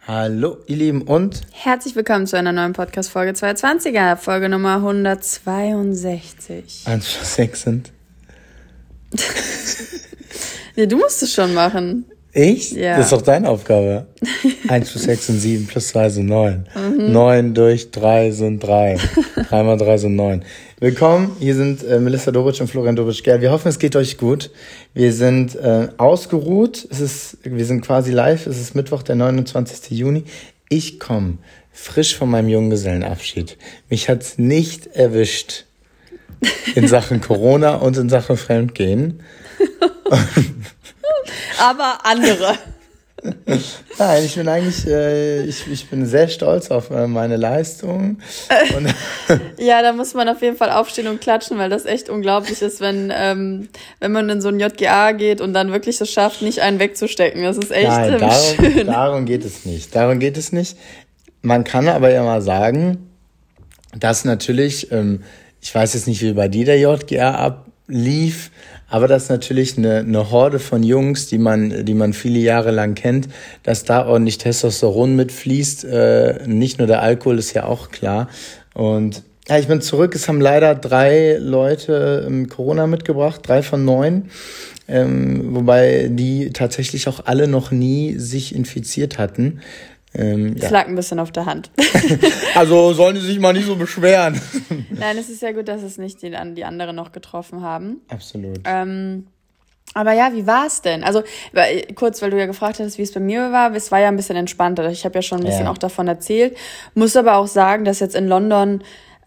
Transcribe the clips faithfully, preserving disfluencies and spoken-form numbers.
Hallo ihr Lieben und herzlich willkommen zu einer neuen Podcast-Folge zweihundertzwanziger, Folge Nummer hundertzweiundsechzig. eins plus sechs sind? Nee, du musst es schon machen. Ich? Ja. Das ist doch deine Aufgabe. eins plus sechs sind sieben, plus zwei sind neun. Mhm. neun durch drei sind drei. drei mal drei sind neun. Willkommen, hier sind äh, Melissa Dobitsch und Florian Dobitsch-Gerl. Wir hoffen, es geht euch gut. Wir sind äh, ausgeruht. Es ist, wir sind quasi live. Es ist Mittwoch, der neunundzwanzigster Juni. Ich komme frisch von meinem Junggesellenabschied. Mich hat's nicht erwischt in Sachen Corona und in Sachen Fremdgehen. Aber andere. Nein, ich bin eigentlich, äh, ich, ich bin sehr stolz auf äh, meine Leistung. Und ja, da muss man auf jeden Fall aufstehen und klatschen, weil das echt unglaublich ist, wenn ähm, wenn man in so ein J G A geht und dann wirklich es schafft, nicht einen wegzustecken. Das ist echt Nein, ähm, darum, schön. Darum geht es nicht. Darum geht es nicht. Man kann aber ja mal sagen, dass natürlich, ähm, ich weiß jetzt nicht, wie bei dir der J G A ablief, aber das ist natürlich eine, eine Horde von Jungs, die man, die man viele Jahre lang kennt, dass da ordentlich Testosteron mitfließt. Äh, nicht nur der Alkohol, ist ja auch klar. Und ja, ich bin zurück. Es haben leider drei Leute ähm, Corona mitgebracht, drei von neun. Ähm, wobei die tatsächlich auch alle noch nie sich infiziert hatten. Ähm, das ja. lag ein bisschen auf der Hand. Also sollen die sich mal nicht so beschweren. Nein, es ist ja gut, dass es nicht die, die anderen noch getroffen haben. Absolut. Ähm, aber ja, wie war es denn? Also weil, kurz, weil du ja gefragt hattest, wie es bei mir war. Es war ja ein bisschen entspannter. Ich habe ja schon ein bisschen ja. auch davon erzählt. Muss aber auch sagen, dass jetzt in London,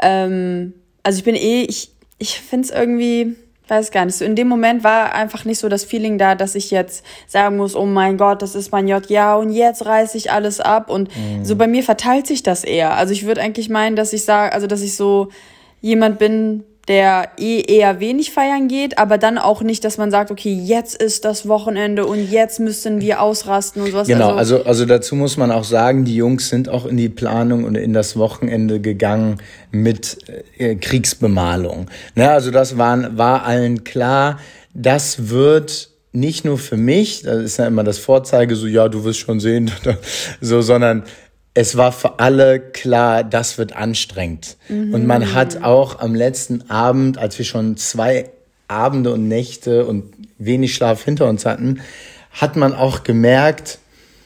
ähm, also ich bin eh, ich, ich finde es irgendwie... weiß gar nicht, so in dem Moment war einfach nicht so das Feeling da, dass ich jetzt sagen muss, oh mein Gott, das ist mein J G A und jetzt reiß ich alles ab und mhm. so bei mir verteilt sich das eher. Also ich würde eigentlich meinen, dass ich sage, also dass ich so jemand bin, der eh eher wenig feiern geht, aber dann auch nicht, dass man sagt, okay, jetzt ist das Wochenende und jetzt müssen wir ausrasten und sowas. Genau, also, also, also dazu muss man auch sagen, die Jungs sind auch in die Planung und in das Wochenende gegangen mit äh, Kriegsbemalung. Ne, also das waren, war allen klar, das wird nicht nur für mich, das ist ja immer das Vorzeige, so ja, du wirst schon sehen, so, sondern es war für alle klar, das wird anstrengend. Mhm. Und man hat auch am letzten Abend, als wir schon zwei Abende und Nächte und wenig Schlaf hinter uns hatten, hat man auch gemerkt,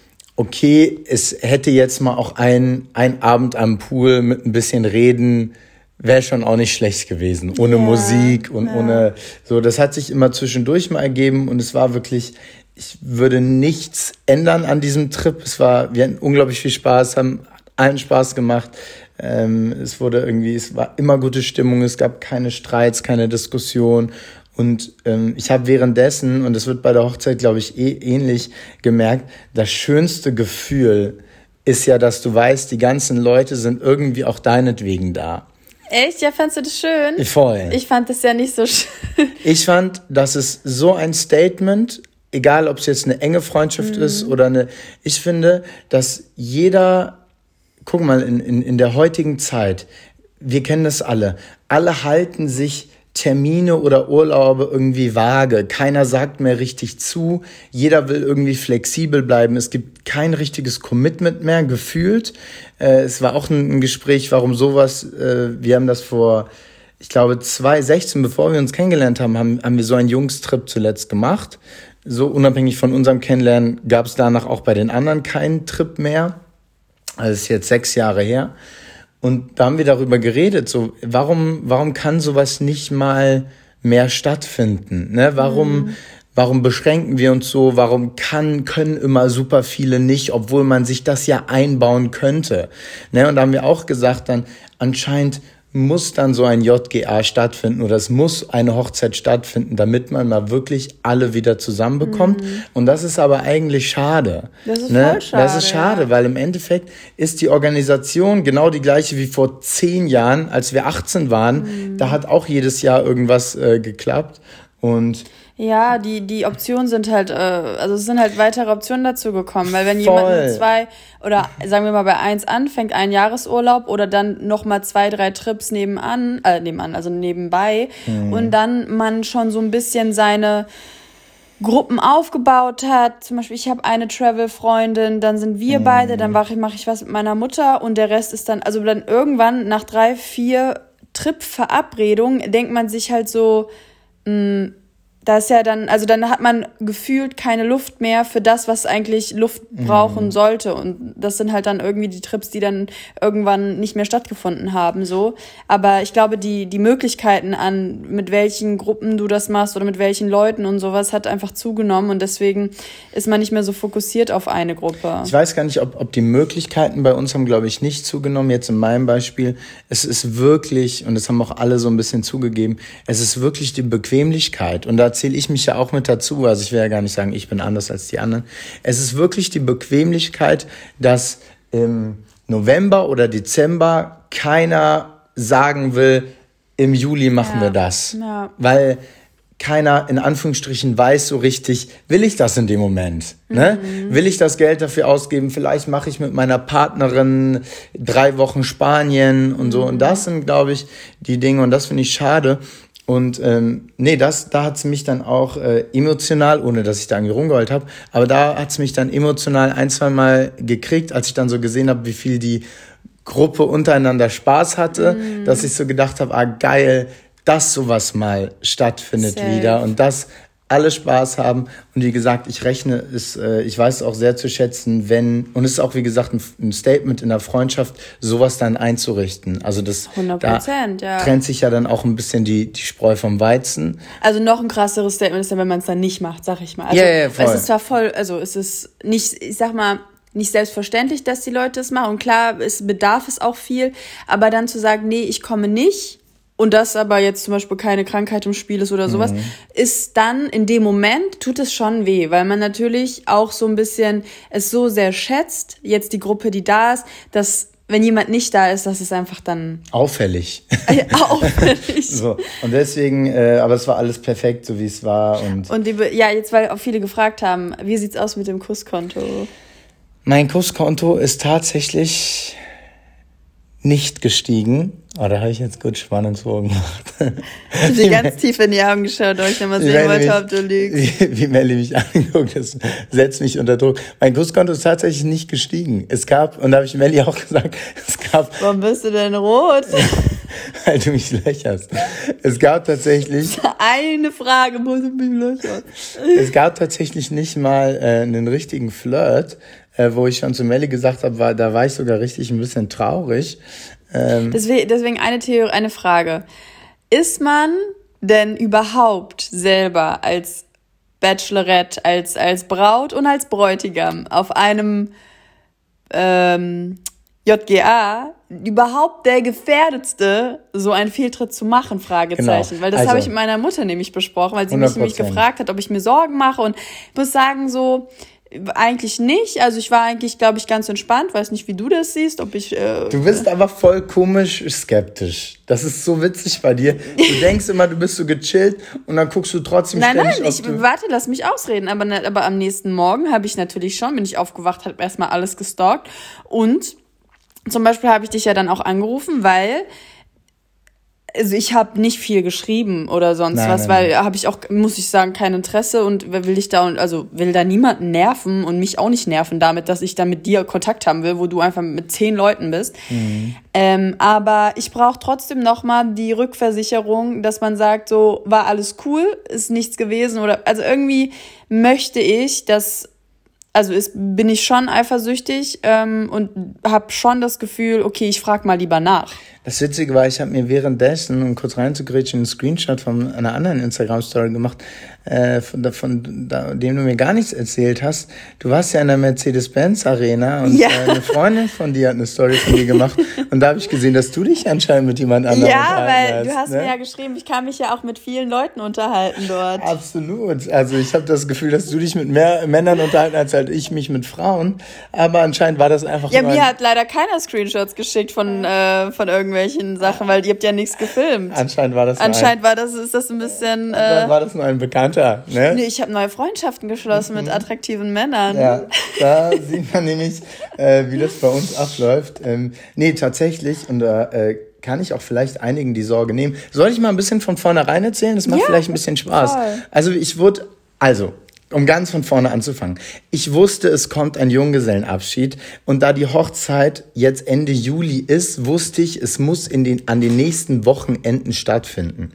okay, es hätte jetzt mal auch ein, ein Abend am Pool mit ein bisschen Reden, wäre schon auch nicht schlecht gewesen. Ohne ja, Musik und ja. ohne, so, das hat sich immer zwischendurch mal ergeben und es war wirklich, ich würde nichts ändern an diesem Trip. Es war, wir hatten unglaublich viel Spaß, haben allen Spaß gemacht. Ähm, es wurde irgendwie, es war immer gute Stimmung, es gab keine Streits, keine Diskussion. Und ähm, ich habe währenddessen, und das wird bei der Hochzeit, glaube ich, eh ähnlich gemerkt, das schönste Gefühl ist ja, dass du weißt, die ganzen Leute sind irgendwie auch deinetwegen da. Echt? Ja, fandst du das schön? Voll. Ich fand das ja nicht so schön. Ich fand, das ist so ein Statement, egal ob es jetzt eine enge Freundschaft mhm. ist oder eine, ich finde, dass jeder, guck mal, in, in, in der heutigen Zeit, wir kennen das alle, alle halten sich Termine oder Urlaube irgendwie vage. Keiner sagt mehr richtig zu. Jeder will irgendwie flexibel bleiben. Es gibt kein richtiges Commitment mehr, gefühlt. Äh, es war auch ein, ein Gespräch, warum sowas, äh, wir haben das vor, ich glaube, zwanzig sechzehn, bevor wir uns kennengelernt haben, haben, haben wir so einen Jungstrip zuletzt gemacht. So unabhängig von unserem Kennenlernen gab es danach auch bei den anderen keinen Trip mehr. Also es ist jetzt sechs Jahre her. Und da haben wir darüber geredet, so warum warum kann sowas nicht mal mehr stattfinden? Ne? Warum mhm. warum beschränken wir uns so? Warum kann können immer super viele nicht, obwohl man sich das ja einbauen könnte? Ne? Und da haben wir auch gesagt, dann anscheinend muss dann so ein J G A stattfinden oder es muss eine Hochzeit stattfinden, damit man mal wirklich alle wieder zusammenbekommt. Mhm. Und das ist aber eigentlich schade. Das ist ne? voll schade. Das ist schade, ja. Weil im Endeffekt ist die Organisation genau die gleiche wie vor zehn Jahren, als wir achtzehn waren. Mhm. Da hat auch jedes Jahr irgendwas äh, geklappt. Und ja, die die Optionen sind halt, äh, also es sind halt weitere Optionen dazu gekommen, weil wenn jemand mit zwei oder sagen wir mal bei eins anfängt, einen Jahresurlaub oder dann nochmal zwei, drei Trips nebenan, äh, nebenan, also nebenbei mhm. und dann man schon so ein bisschen seine Gruppen aufgebaut hat. Zum Beispiel, ich habe eine Travel-Freundin, dann sind wir mhm. beide, dann mache ich, mach ich was mit meiner Mutter und der Rest ist dann, also dann irgendwann nach drei, vier Trip-Verabredungen denkt man sich halt so, mh, da ist ja dann, also dann hat man gefühlt keine Luft mehr für das, was eigentlich Luft brauchen mm. sollte. Und das sind halt dann irgendwie die Trips, die dann irgendwann nicht mehr stattgefunden haben, so. Aber ich glaube, die, die Möglichkeiten an, mit welchen Gruppen du das machst oder mit welchen Leuten und sowas hat einfach zugenommen und deswegen ist man nicht mehr so fokussiert auf eine Gruppe. Ich weiß gar nicht, ob, ob die Möglichkeiten bei uns haben, glaube ich, nicht zugenommen. Jetzt in meinem Beispiel, es ist wirklich, und das haben auch alle so ein bisschen zugegeben, es ist wirklich die Bequemlichkeit. Und da zähle ich mich ja auch mit dazu, also ich will ja gar nicht sagen, ich bin anders als die anderen. Es ist wirklich die Bequemlichkeit, dass im November oder Dezember keiner sagen will, im Juli machen ja. wir das. Ja. Weil keiner in Anführungsstrichen weiß so richtig, will ich das in dem Moment? Mhm. Ne? Will ich das Geld dafür ausgeben? Vielleicht mache ich mit meiner Partnerin drei Wochen Spanien und so. Mhm. Und das sind, glaube ich, die Dinge und das finde ich schade. Und ähm, nee, das, da hat's mich dann auch äh, emotional, ohne dass ich da irgendwie rumgeheult habe, aber da hat's mich dann emotional ein, zwei Mal gekriegt, als ich dann so gesehen habe, wie viel die Gruppe untereinander Spaß hatte, mm. dass ich so gedacht habe, ah geil, dass sowas mal stattfindet Safe. Wieder und dass alle Spaß haben. Und wie gesagt, ich rechne es, äh, ich weiß es auch sehr zu schätzen, wenn, und es ist auch wie gesagt ein, ein Statement in der Freundschaft, sowas dann einzurichten. Also das hundert Prozent, da ja. trennt sich ja dann auch ein bisschen die, die Spreu vom Weizen. Also noch ein krasseres Statement ist dann, wenn man es dann nicht macht, sag ich mal. Also, ja, ja, voll. Es ist zwar voll, also es ist nicht, ich sag mal, nicht selbstverständlich, dass die Leute es machen. Und klar, es bedarf es auch viel, aber dann zu sagen, nee, ich komme nicht, und das aber jetzt zum Beispiel keine Krankheit im Spiel ist oder sowas, mhm. ist dann in dem Moment, tut es schon weh, weil man natürlich auch so ein bisschen es so sehr schätzt, jetzt die Gruppe, die da ist, dass wenn jemand nicht da ist, das ist einfach dann... Auffällig. Ja, auffällig. So, und deswegen, äh, aber es war alles perfekt, so wie es war. Und, und die, ja, jetzt, weil auch viele gefragt haben, wie sieht's aus mit dem Kusskonto? Mein Kusskonto ist tatsächlich nicht gestiegen. Oh, da habe ich jetzt gut spannend vorgemacht. Ich habe dir ganz tief in die Augen geschaut, weil ich nochmal sehen wollte, ob du lügst. Wie, wie Melli mich angeguckt, das setzt mich unter Druck. Mein Kusskonto ist tatsächlich nicht gestiegen. Es gab, und da habe ich Melli auch gesagt, es gab... Warum bist du denn rot? Weil du mich löcherst. Es gab tatsächlich... Eine Frage, wo du mich löcherst. Es gab tatsächlich nicht mal äh, einen richtigen Flirt, äh, wo ich schon zu Melli gesagt habe, war, da war ich sogar richtig ein bisschen traurig. Ähm, deswegen, deswegen eine Theorie, eine Frage. Ist man denn überhaupt selber als Bachelorette, als, als Braut und als Bräutigam auf einem ähm, J G A überhaupt der Gefährdetste, so einen Fehltritt zu machen? Fragezeichen. Genau. Weil das also, habe ich mit meiner Mutter nämlich besprochen, weil sie hundert Prozent mich nämlich gefragt hat, ob ich mir Sorgen mache. Und ich muss sagen, so... Eigentlich nicht. Also ich war eigentlich, glaube ich, ganz entspannt. Weiß nicht, wie du das siehst, ob ich... Äh, du bist aber voll komisch skeptisch. Das ist so witzig bei dir. Du denkst immer, du bist so gechillt und dann guckst du trotzdem nein, ständig... Nein, nein, ich warte, lass mich ausreden. Aber, aber am nächsten Morgen habe ich natürlich schon, bin ich aufgewacht, habe erstmal alles gestalkt. Und zum Beispiel habe ich dich ja dann auch angerufen, weil... Also ich habe nicht viel geschrieben oder sonst nein, was, nein, weil habe ich auch, muss ich sagen, kein Interesse und will ich da, also will da niemanden nerven und mich auch nicht nerven damit, dass ich dann mit dir Kontakt haben will, wo du einfach mit zehn Leuten bist. Mhm. Ähm, aber ich brauche trotzdem nochmal die Rückversicherung, dass man sagt, so war alles cool, ist nichts gewesen oder, also irgendwie möchte ich, dass, also ist, bin ich schon eifersüchtig ähm, und habe schon das Gefühl, okay, ich frage mal lieber nach. Das Witzige war, ich habe mir währenddessen, um kurz reinzugrätschen, einen Screenshot von einer anderen Instagram-Story gemacht, äh, von, von da, dem du mir gar nichts erzählt hast. Du warst ja in der Mercedes-Benz-Arena und ja. äh, eine Freundin von dir hat eine Story von dir gemacht. Und da habe ich gesehen, dass du dich anscheinend mit jemand anderem ja, unterhalten hast. Ja, weil hast, du hast ne? mir ja geschrieben, ich kann mich ja auch mit vielen Leuten unterhalten dort. Absolut. Also ich habe das Gefühl, dass du dich mit mehr Männern unterhalten als halt ich mich mit Frauen. Aber anscheinend war das einfach ja, nur mir hat leider keiner Screenshots geschickt von, äh, von irgendwelchen Sachen, weil ihr habt ja nichts gefilmt. Anscheinend war das Anscheinend war das, ist das ein bisschen... Äh, war das nur ein Bekannter, ne? Nee, ich habe neue Freundschaften geschlossen mhm. mit attraktiven Männern. Ja, da sieht man nämlich, äh, wie das bei uns abläuft. Ähm, nee, tatsächlich, und da äh, kann ich auch vielleicht einigen die Sorge nehmen. Soll ich mal ein bisschen von vornherein erzählen? Das macht ja, vielleicht ein bisschen Spaß. Voll. Also ich wurde... Also, Um ganz von vorne anzufangen. Ich wusste, es kommt ein Junggesellenabschied. Und da die Hochzeit jetzt Ende Juli ist, wusste ich, es muss in den, an den nächsten Wochenenden stattfinden.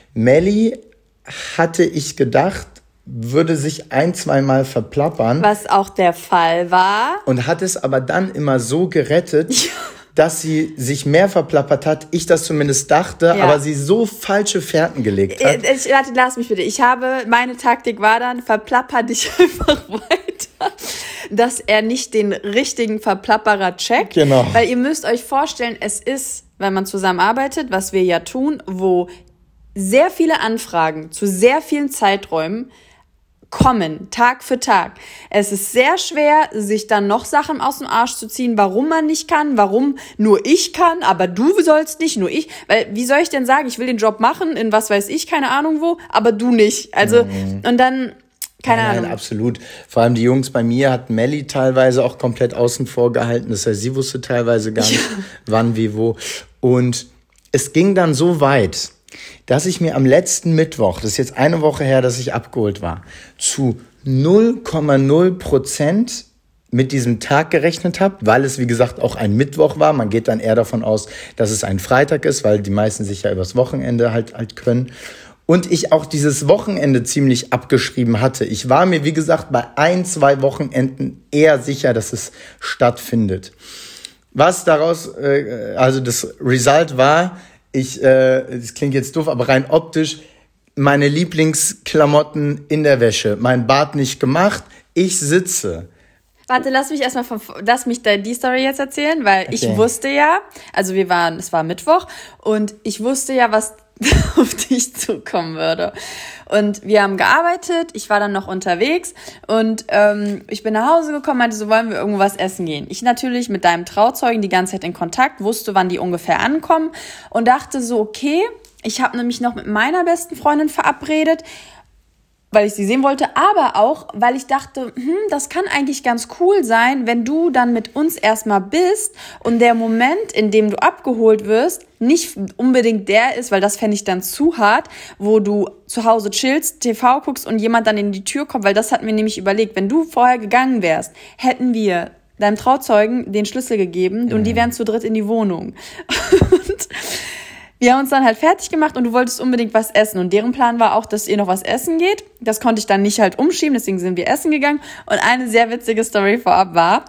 Melli, hatte ich gedacht, würde sich ein, zweimal verplappern. Was auch der Fall war. Und hat es aber dann immer so gerettet, ja. dass sie sich mehr verplappert hat. Ich das zumindest dachte, ja. aber sie so falsche Fährten gelegt hat. Ich, ich, lass mich bitte. Ich habe, meine Taktik war dann, verplapper dich einfach weiter, dass er nicht den richtigen Verplapperer checkt. Genau. Weil ihr müsst euch vorstellen, es ist, wenn man zusammenarbeitet, was wir ja tun, wo sehr viele Anfragen zu sehr vielen Zeiträumen kommen, Tag für Tag. Es ist sehr schwer, sich dann noch Sachen aus dem Arsch zu ziehen, warum man nicht kann, warum nur ich kann, aber du sollst nicht, nur ich. Weil, wie soll ich denn sagen, ich will den Job machen, in was weiß ich, keine Ahnung wo, aber du nicht. Also, mhm. und dann, keine nein, Ahnung. Nein, absolut. Vor allem die Jungs bei mir hat Melli teilweise auch komplett außen vor gehalten. Das heißt, sie wusste teilweise gar nicht, ja. wann, wie, wo. Und es ging dann so weit, dass ich mir am letzten Mittwoch, das ist jetzt eine Woche her, dass ich abgeholt war, zu null Komma null Prozent mit diesem Tag gerechnet habe, weil es, wie gesagt, auch ein Mittwoch war. Man geht dann eher davon aus, dass es ein Freitag ist, weil die meisten sich ja übers Wochenende halt, halt können. Und ich auch dieses Wochenende ziemlich abgeschrieben hatte. Ich war mir, wie gesagt, bei ein, zwei Wochenenden eher sicher, dass es stattfindet. Was daraus, äh, also das Result war, Ich, äh, das klingt jetzt doof, aber rein optisch, meine Lieblingsklamotten in der Wäsche, mein Bart nicht gemacht, ich sitze. Warte, lass mich erstmal von, lass mich da die Story jetzt erzählen, weil okay. ich wusste ja, also wir waren, es war Mittwoch und ich wusste ja, was auf dich zukommen würde. Und wir haben gearbeitet, ich war dann noch unterwegs und ähm, ich bin nach Hause gekommen, meinte so, wollen wir irgendwo was essen gehen. Ich natürlich mit deinem Trauzeugen die ganze Zeit in Kontakt, wusste, wann die ungefähr ankommen und dachte so, okay, ich habe nämlich noch mit meiner besten Freundin verabredet, weil ich sie sehen wollte, aber auch, weil ich dachte, hm, das kann eigentlich ganz cool sein, wenn du dann mit uns erstmal bist und der Moment, in dem du abgeholt wirst, nicht unbedingt der ist, weil das fände ich dann zu hart, wo du zu Hause chillst, T V guckst und jemand dann in die Tür kommt, weil das hatten wir nämlich überlegt. Wenn du vorher gegangen wärst, hätten wir deinem Trauzeugen den Schlüssel gegeben mhm. und die wären zu dritt in die Wohnung. Und wir haben uns dann halt fertig gemacht und du wolltest unbedingt was essen. Und deren Plan war auch, dass ihr noch was essen geht. Das konnte ich dann nicht halt umschieben, deswegen sind wir essen gegangen. Und eine sehr witzige Story vorab war,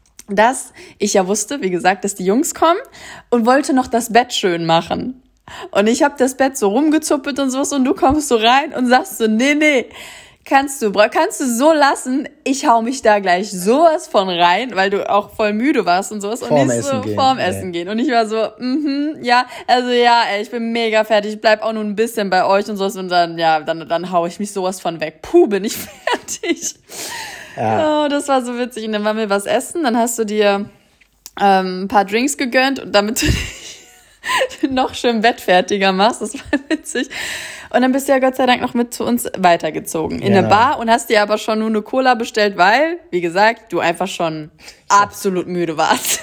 dass ich ja wusste, wie gesagt, dass die Jungs kommen und wollte noch das Bett schön machen. Und ich habe das Bett so rumgezuppelt und sowas und du kommst so rein und sagst so, nee, nee, kannst du, kannst du so lassen, ich hau mich da gleich sowas von rein, weil du auch voll müde warst und sowas. Vorm und ich so, gehen. vorm Essen gehen. Und ich war so, mhm, ja, also ja, ey, ich bin mega fertig, ich bleib auch nur ein bisschen bei euch und sowas und dann, ja, dann, dann hau ich mich sowas von weg. Puh, bin ich fertig. Ja. Oh, das war so witzig. Und dann waren wir was essen, dann hast du dir ähm, ein paar Drinks gegönnt und damit du dich noch schön bettfertiger machst, das war witzig. Und dann bist du ja Gott sei Dank noch mit zu uns weitergezogen in ja. eine Bar und hast dir aber schon nur eine Cola bestellt, weil, wie gesagt, du einfach schon absolut müde warst.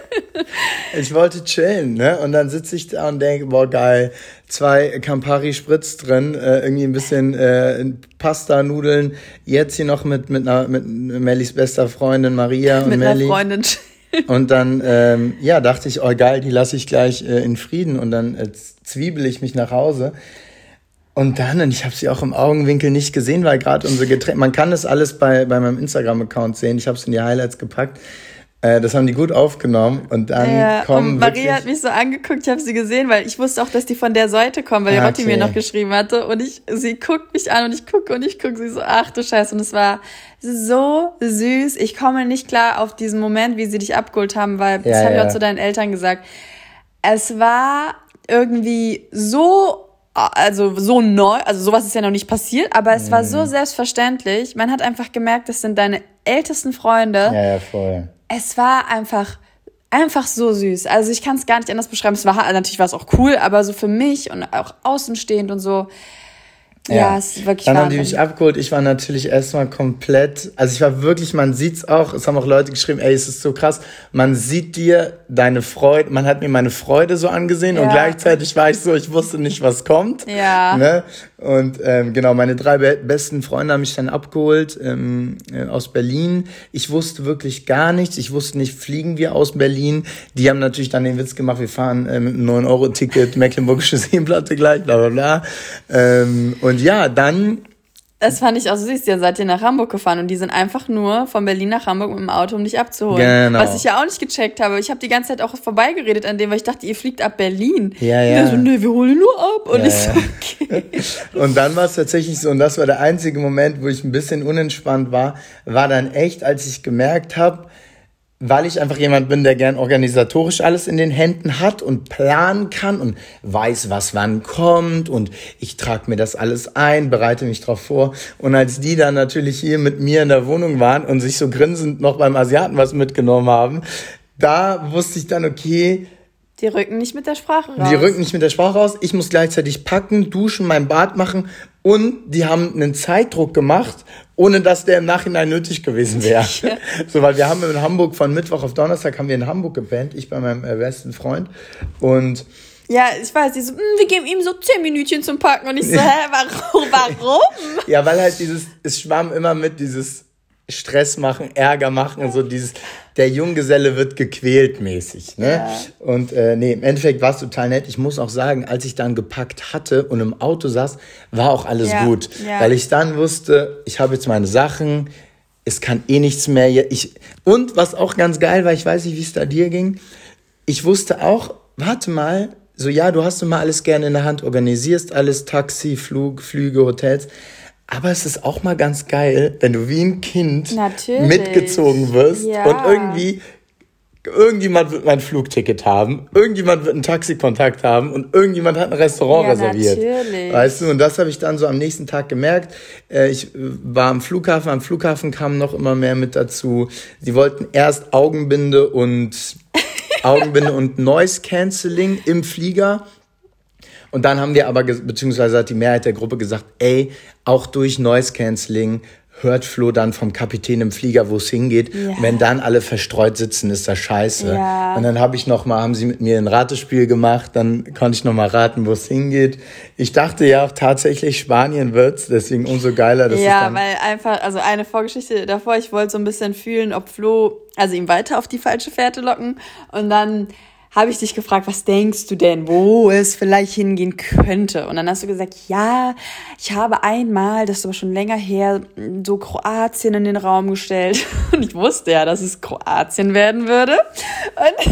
Ich wollte chillen, ne? Und dann sitze ich da und denke, boah, geil, zwei Campari Spritz drin, äh, irgendwie ein bisschen äh, Pasta, Nudeln, jetzt hier noch mit mit einer, mit Mellis bester Freundin Maria und mit Melli. Mit einer Freundin. Und dann, ähm, ja, dachte ich, oh geil, die lasse ich gleich äh, in Frieden und dann äh, zwiebel ich mich nach Hause. Und dann, und ich habe sie auch im Augenwinkel nicht gesehen, weil gerade unsere Getränke, man kann das alles bei bei meinem Instagram-Account sehen, ich habe es in die Highlights gepackt. Äh, das haben die gut aufgenommen und dann ja, kommen und Maria wirklich hat mich so angeguckt, ich habe sie gesehen, weil ich wusste auch, dass die von der Seite kommen, weil die okay. Rotti mir noch geschrieben hatte und ich, sie guckt mich an und ich gucke und ich gucke sie so, ach du Scheiße, und es war so süß. Ich komme nicht klar auf diesen Moment, wie sie dich abgeholt haben, weil ja, das habe ich ja. auch zu deinen Eltern gesagt. Es war irgendwie so also so neu, also sowas ist ja noch nicht passiert, aber es mm. war so selbstverständlich. Man hat einfach gemerkt, das sind deine ältesten Freunde. Ja, ja, voll. Es war einfach, einfach so süß. Also ich kann es gar nicht anders beschreiben. Es war natürlich war es auch cool, aber so für mich und auch außenstehend und so, ja, ja es ist wirklich Dann Wahnsinn. haben die mich abgeholt. Ich war natürlich erstmal komplett, also ich war wirklich, man sieht's auch, es haben auch Leute geschrieben, ey, es ist so krass, man sieht dir deine Freude, man hat mir meine Freude so angesehen ja. und gleichzeitig war ich so, ich wusste nicht, was kommt. Ja. Ne? Und ähm, genau, meine drei be- besten Freunde haben mich dann abgeholt ähm, äh, aus Berlin. Ich wusste wirklich gar nichts. Ich wusste nicht, fliegen wir aus Berlin? Die haben natürlich dann den Witz gemacht, wir fahren äh, mit einem neun Euro Ticket Mecklenburgische Seenplatte gleich, bla bla bla. Ähm, und ja, dann... Das fand ich auch so süß. Dann seid ihr nach Hamburg gefahren und die sind einfach nur von Berlin nach Hamburg mit dem Auto, um dich abzuholen. Genau. Was ich ja auch nicht gecheckt habe. Ich habe die ganze Zeit auch vorbeigeredet an dem, weil ich dachte, ihr fliegt ab Berlin. Ja, ja. Und so, nee, wir holen nur ab. Und ja, ich so, okay. Und dann war es tatsächlich so, und das war der einzige Moment, wo ich ein bisschen unentspannt war, war dann echt, als ich gemerkt habe, weil ich einfach jemand bin, der gern organisatorisch alles in den Händen hat und planen kann und weiß, was wann kommt und ich trage mir das alles ein, bereite mich drauf vor. Und als die dann natürlich hier mit mir in der Wohnung waren und sich so grinsend noch beim Asiaten was mitgenommen haben, da wusste ich dann, okay, die rücken nicht mit der Sprache raus. Die rücken nicht mit der Sprache raus. Ich muss gleichzeitig packen, duschen, mein Bad machen. Und die haben einen Zeitdruck gemacht, ohne dass der im Nachhinein nötig gewesen wäre. Ja. So, weil wir haben in Hamburg von Mittwoch auf Donnerstag haben wir in Hamburg gepennt. Ich bei meinem äh, besten Freund. Und ja, ich weiß, die so, wir geben ihm so zehn Minütchen zum Packen. Und ich so, hä, warum? warum? Ja, weil halt dieses, es schwamm immer mit dieses Stress machen, Ärger machen und so dieses, der Junggeselle wird gequält mäßig, ne? Ja. Und äh, nee, im Endeffekt war es total nett. Ich muss auch sagen, als ich dann gepackt hatte und im Auto saß, war auch alles ja. gut. Ja. Weil ich dann wusste, ich habe jetzt meine Sachen, es kann eh nichts mehr. Ich, und was auch ganz geil war, ich weiß nicht, wie es da dir ging, ich wusste auch, warte mal, so ja, du hast immer alles gerne in der Hand, organisierst alles, Taxi, Flug, Flüge, Hotels. Aber es ist auch mal ganz geil, wenn du wie ein Kind Natürlich. mitgezogen wirst ja. und irgendwie, irgendjemand wird mein Flugticket haben, irgendjemand wird einen Taxikontakt haben und irgendjemand hat ein Restaurant ja, reserviert. Natürlich. Weißt du, und das habe ich dann so am nächsten Tag gemerkt. Ich war am Flughafen, am Flughafen kam noch immer mehr mit dazu. Sie wollten erst Augenbinde und Augenbinde und Noise Cancelling im Flieger. Und dann haben wir aber, beziehungsweise hat die Mehrheit der Gruppe gesagt, ey, auch durch Noise Cancelling hört Flo dann vom Kapitän im Flieger, wo es hingeht. Ja. Und wenn dann alle verstreut sitzen, ist das scheiße. Ja. Und dann habe ich noch mal, haben sie mit mir ein Ratespiel gemacht, dann konnte ich noch mal raten, wo es hingeht. Ich dachte ja auch tatsächlich, Spanien wird's, deswegen umso geiler. Dass ja, es dann weil einfach, also eine Vorgeschichte davor, ich wollte so ein bisschen fühlen, ob Flo, also ihn weiter auf die falsche Fährte locken und dann habe ich dich gefragt, was denkst du denn, wo es vielleicht hingehen könnte? Und dann hast du gesagt, ja, ich habe einmal, das ist aber schon länger her, so Kroatien in den Raum gestellt. Und ich wusste ja, dass es Kroatien werden würde. Und,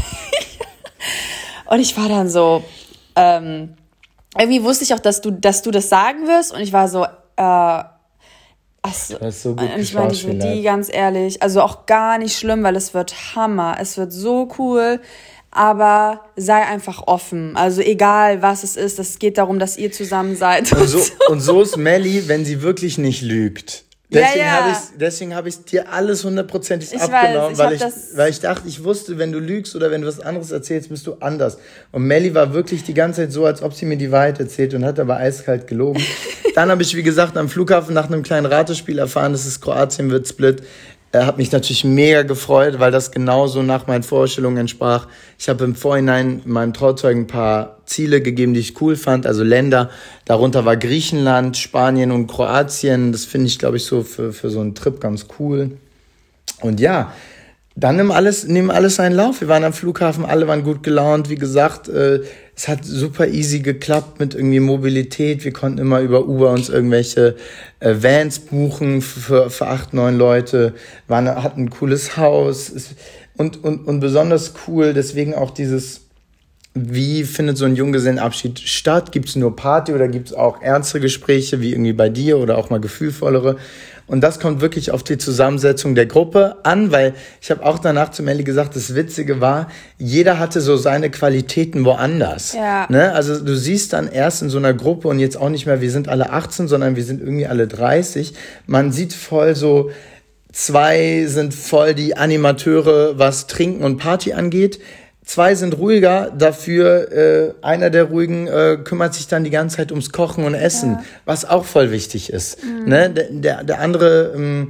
und ich war dann so, ähm, irgendwie wusste ich auch, dass du, dass du das sagen wirst. Und ich war so, äh, Achso, das ist so gut. Und ich meine, ich die ganz ehrlich, also auch gar nicht schlimm, weil es wird Hammer. Es wird so cool. Aber sei einfach offen. Also egal, was es ist, es geht darum, dass ihr zusammen seid. Und so, und so ist Melli, wenn sie wirklich nicht lügt. Deswegen ja, ja. habe ich deswegen habe ich dir alles hundertprozentig ich abgenommen, weiß, ich weil ich weil ich dachte, ich wusste, wenn du lügst oder wenn du was anderes erzählst, bist du anders. Und Melli war wirklich die ganze Zeit so, als ob sie mir die Wahrheit erzählt und hat aber eiskalt gelogen. Dann habe ich, wie gesagt, am Flughafen nach einem kleinen Ratespiel erfahren, dass es Kroatien wird, Split. Hat mich natürlich mega gefreut, weil das genauso nach meinen Vorstellungen entsprach. Ich habe im Vorhinein meinem Trauzeugen ein paar Ziele gegeben, die ich cool fand, also Länder. Darunter war Griechenland, Spanien und Kroatien. Das finde ich, glaube ich, so für, für so einen Trip ganz cool. Und ja, dann nimm alles, nimm alles seinen Lauf. Wir waren am Flughafen, alle waren gut gelaunt. Wie gesagt, äh, es hat super easy geklappt mit irgendwie Mobilität. Wir konnten immer über Uber uns irgendwelche äh, Vans buchen für, für acht, neun Leute. Waren, hatten ein cooles Haus. Und, und, und besonders cool, deswegen auch dieses, wie findet so ein Junggesellenabschied statt? Gibt es nur Party oder gibt es auch ernste Gespräche, wie irgendwie bei dir oder auch mal gefühlvollere? Und das kommt wirklich auf die Zusammensetzung der Gruppe an, weil ich habe auch danach zu Melli gesagt, das Witzige war, jeder hatte so seine Qualitäten woanders. Ja. Ne? Also du siehst dann erst in so einer Gruppe und jetzt auch nicht mehr, wir sind alle achtzehn, sondern wir sind irgendwie alle dreißig. Man sieht voll so, zwei sind voll die Animateure, was Trinken und Party angeht. Zwei sind ruhiger, dafür äh, einer der Ruhigen äh, kümmert sich dann die ganze Zeit ums Kochen und Essen, ja. was auch voll wichtig ist. Mhm. Ne? Der, der, der andere ähm,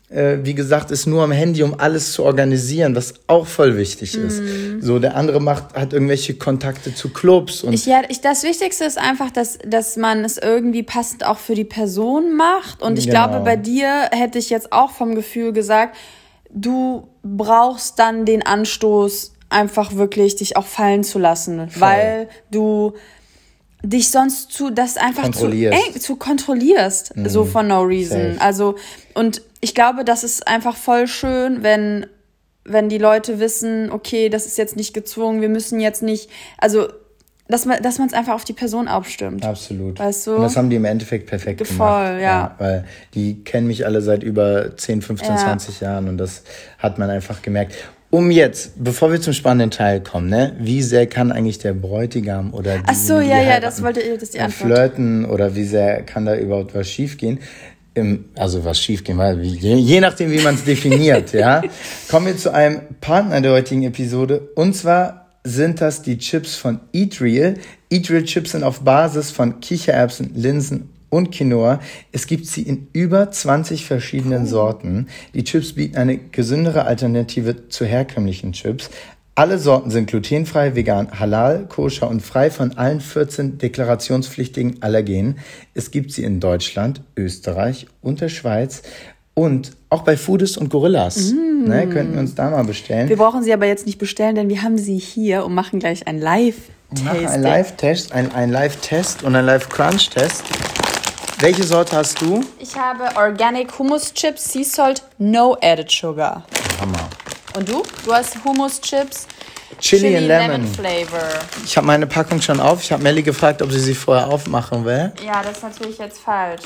äh, wie gesagt, ist nur am Handy, um alles zu organisieren, was auch voll wichtig ist. Mm. So, der andere macht, hat irgendwelche Kontakte zu Clubs. Und ich, ja, ich, das Wichtigste ist einfach, dass, dass man es irgendwie passend auch für die Person macht. Und ich genau. glaube, bei dir hätte ich jetzt auch vom Gefühl gesagt, du brauchst dann den Anstoß, einfach wirklich dich auch fallen zu lassen. Voll. Weil du dich sonst zu, das einfach zu eng, zu kontrollierst, mhm. so for no reason. Safe. Also, und ich glaube, das ist einfach voll schön, wenn, wenn die Leute wissen, okay, das ist jetzt nicht gezwungen, wir müssen jetzt nicht, also, dass man, dass man es einfach auf die Person abstimmt. Absolut. Weißt du? Und das haben die im Endeffekt perfekt voll, gemacht. Voll, ja. ja. Weil die kennen mich alle seit über zehn, fünfzehn, ja. zwanzig Jahren und das hat man einfach gemerkt. Um jetzt, bevor wir zum spannenden Teil kommen, ne, wie sehr kann eigentlich der Bräutigam oder die, Ach so, die ja, ja, das wollte ich, das ist die Antwort. Flirten oder wie sehr kann da überhaupt was schiefgehen? Im, also was schiefgehen, weil je, je nachdem, wie man es definiert, ja. Kommen wir zu einem Partner der heutigen Episode und zwar sind das die Chips von Eat Real. Eat Real Chips sind auf Basis von Kichererbsen, Linsen und Quinoa. Es gibt sie in über zwanzig verschiedenen Sorten. Die Chips bieten eine gesündere Alternative zu herkömmlichen Chips. Alle Sorten sind glutenfrei, vegan, halal, koscher und frei von allen vierzehn deklarationspflichtigen Allergenen. Es gibt sie in Deutschland, Österreich und der Schweiz und auch bei Foodist und Gorillas. Mm. Ne, könnten wir uns da mal bestellen. Wir brauchen sie aber jetzt nicht bestellen, denn wir haben sie hier und machen gleich ein Live-Tasting. Wir machen einen Live-Test, ein, ein Live-Test und ein Live-Crunch-Test. Welche Sorte hast du? Ich habe Organic Hummus Chips, Sea Salt, No Added Sugar. Hammer. Und du? Du hast Hummus Chips, Chili, Chili and Lemon. Lemon Flavor. Ich habe meine Packung schon auf. Ich habe Melli gefragt, ob sie sie vorher aufmachen will. Ja, das ist natürlich jetzt falsch.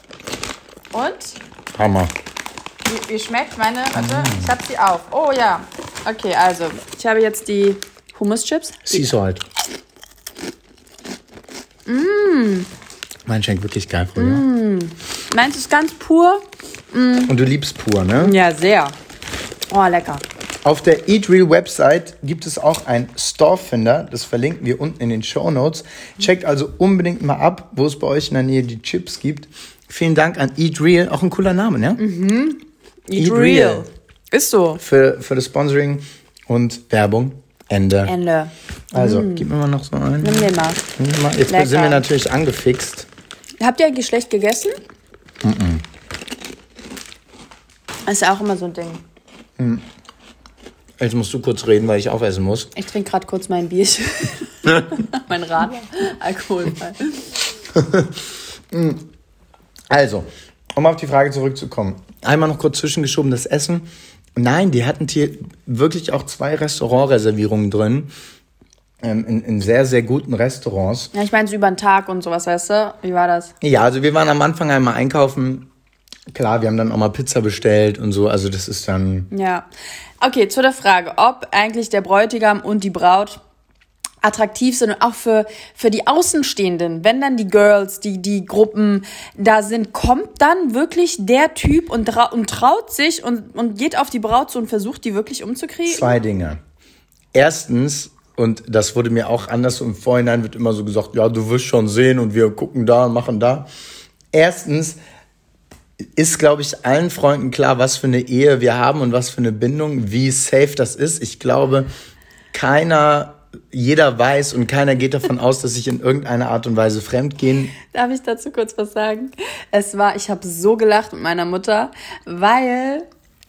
Und? Hammer. Wie, wie schmeckt meine? Warte, mm. ich habe sie auf. Oh ja. Okay, also, ich habe jetzt die Hummus Chips. Sea Salt. Mmh. Mein schmeckt wirklich geil, Früher. Mm. Meins ist ganz pur. Mm. Und du liebst pur, ne? Ja, sehr. Oh, lecker. Auf der Eat Real Website gibt es auch einen Storefinder. Das verlinken wir unten in den Shownotes. Checkt also unbedingt mal ab, wo es bei euch in der Nähe die Chips gibt. Vielen Dank an Eat Real. Auch ein cooler Name, ne? Mhm. Eat, Eat Real. Real. Ist so. Für, für das Sponsoring und Werbung. Ende. Ende. Also, mm. gib mir mal noch so einen. Nimm den mal. Nimm den mal. Jetzt Lecker. Sind wir natürlich angefixt. Habt ihr eigentlich schlecht gegessen? Mm-mm. Das ist ja auch immer so ein Ding. Mm. Jetzt musst du kurz reden, weil ich aufessen muss. Ich trinke gerade kurz mein Bierchen. mein Radler. Alkoholfrei. Also, um auf die Frage zurückzukommen. Einmal noch kurz zwischengeschoben, das Essen. Nein, die hatten hier wirklich auch zwei Restaurantreservierungen drin. Ähm, in, in sehr, sehr guten Restaurants. Ja, ich meine so über den Tag und sowas, weißt du? Wie war das? Ja, also wir waren am Anfang einmal einkaufen. Klar, wir haben dann auch mal Pizza bestellt und so. Also das ist dann... Ja. Okay, zu der Frage, ob eigentlich der Bräutigam und die Braut attraktiv sind und auch für, für die Außenstehenden, wenn dann die Girls, die, die Gruppen da sind, kommt dann wirklich der Typ und, trau- und traut sich und, und geht auf die Braut zu und versucht, die wirklich umzukriegen? Zwei Dinge. Erstens, und das wurde mir auch anders, so im Vorhinein wird immer so gesagt, ja, du wirst schon sehen und wir gucken da und machen da. Erstens ist, glaube ich, allen Freunden klar, was für eine Ehe wir haben und was für eine Bindung, wie safe das ist. Ich glaube, keiner... Jeder weiß und keiner geht davon aus, dass ich in irgendeiner Art und Weise fremdgehen. Darf ich dazu kurz was sagen? Es war, ich habe so gelacht mit meiner Mutter, weil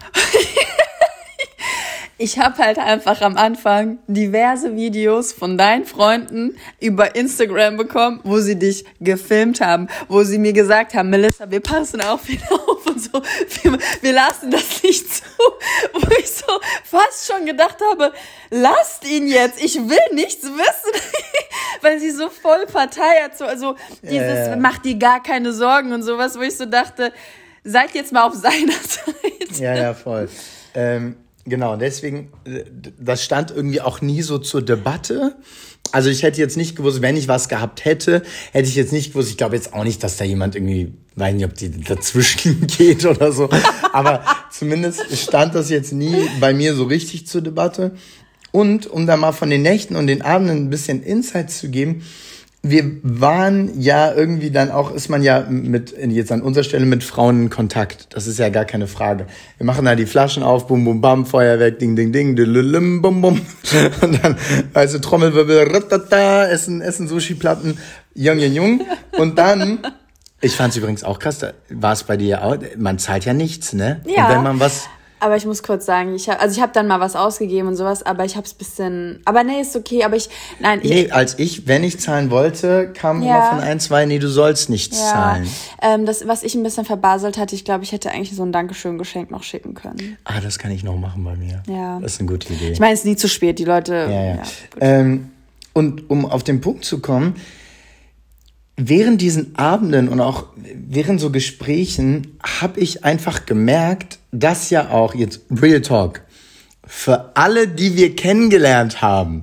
ich habe halt einfach am Anfang diverse Videos von deinen Freunden über Instagram bekommen, wo sie dich gefilmt haben, wo sie mir gesagt haben, Melissa, wir passen auf ihn auf und so, wir, wir lassen das nicht zu, wo ich so fast schon gedacht habe, lasst ihn jetzt, ich will nichts wissen, weil sie so voll Partei hat, so, also dieses, yeah. macht dir gar keine Sorgen und sowas, wo ich so dachte, seid jetzt mal auf seiner Seite. Ja, ja, voll. Ähm, Genau, deswegen, das stand irgendwie auch nie so zur Debatte. Also ich hätte jetzt nicht gewusst, wenn ich was gehabt hätte, hätte ich jetzt nicht gewusst, ich glaube jetzt auch nicht, dass da jemand irgendwie, weiß nicht, ob die dazwischen geht oder so. Aber zumindest stand das jetzt nie bei mir so richtig zur Debatte. Und um da mal von den Nächten und den Abenden ein bisschen Insights zu geben, wir waren ja irgendwie dann auch, ist man ja mit, jetzt an unserer Stelle mit Frauen in Kontakt. Das ist ja gar keine Frage. Wir machen da die Flaschen auf, bum, bum, bam, Feuerwerk, ding, ding, ding, dililum, bum, bum. Und dann, weißt du, Trommelwirbel, ratata, essen, essen Sushi-Platten, jung, jung, jung. Und dann, ich fand's übrigens auch krass, da war es bei dir ja auch, man zahlt ja nichts, ne? Ja. Und wenn man was... Aber ich muss kurz sagen, ich hab, also ich habe dann mal was ausgegeben und sowas, aber ich habe es bisschen, aber nee, ist okay, aber ich, nein. Ich, nee, als ich, wenn ich zahlen wollte, kam ja. immer von ein, zwei, nee, du sollst nichts ja. zahlen. Ähm, das, was ich ein bisschen verbaselt hatte, ich glaube, ich hätte eigentlich so ein Dankeschön-Geschenk noch schicken können. Ah, das kann ich noch machen bei mir. Ja. Das ist eine gute Idee. Ich meine, es ist nie zu spät, die Leute. Ja, ja. ja ähm, und um auf den Punkt zu kommen, während diesen Abenden und auch während so Gesprächen habe ich einfach gemerkt, dass ja auch jetzt Real Talk für alle, die wir kennengelernt haben,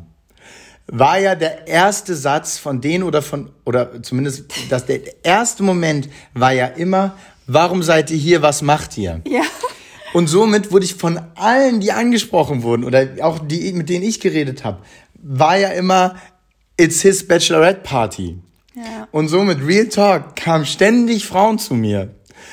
war ja der erste Satz von denen oder von oder zumindest das der erste Moment war ja immer: Warum seid ihr hier? Was macht ihr? Ja. Und somit wurde ich von allen, die angesprochen wurden oder auch die, mit denen ich geredet habe, war ja immer: It's his Bachelorette Party. Ja. Und so mit Real Talk kamen ständig Frauen zu mir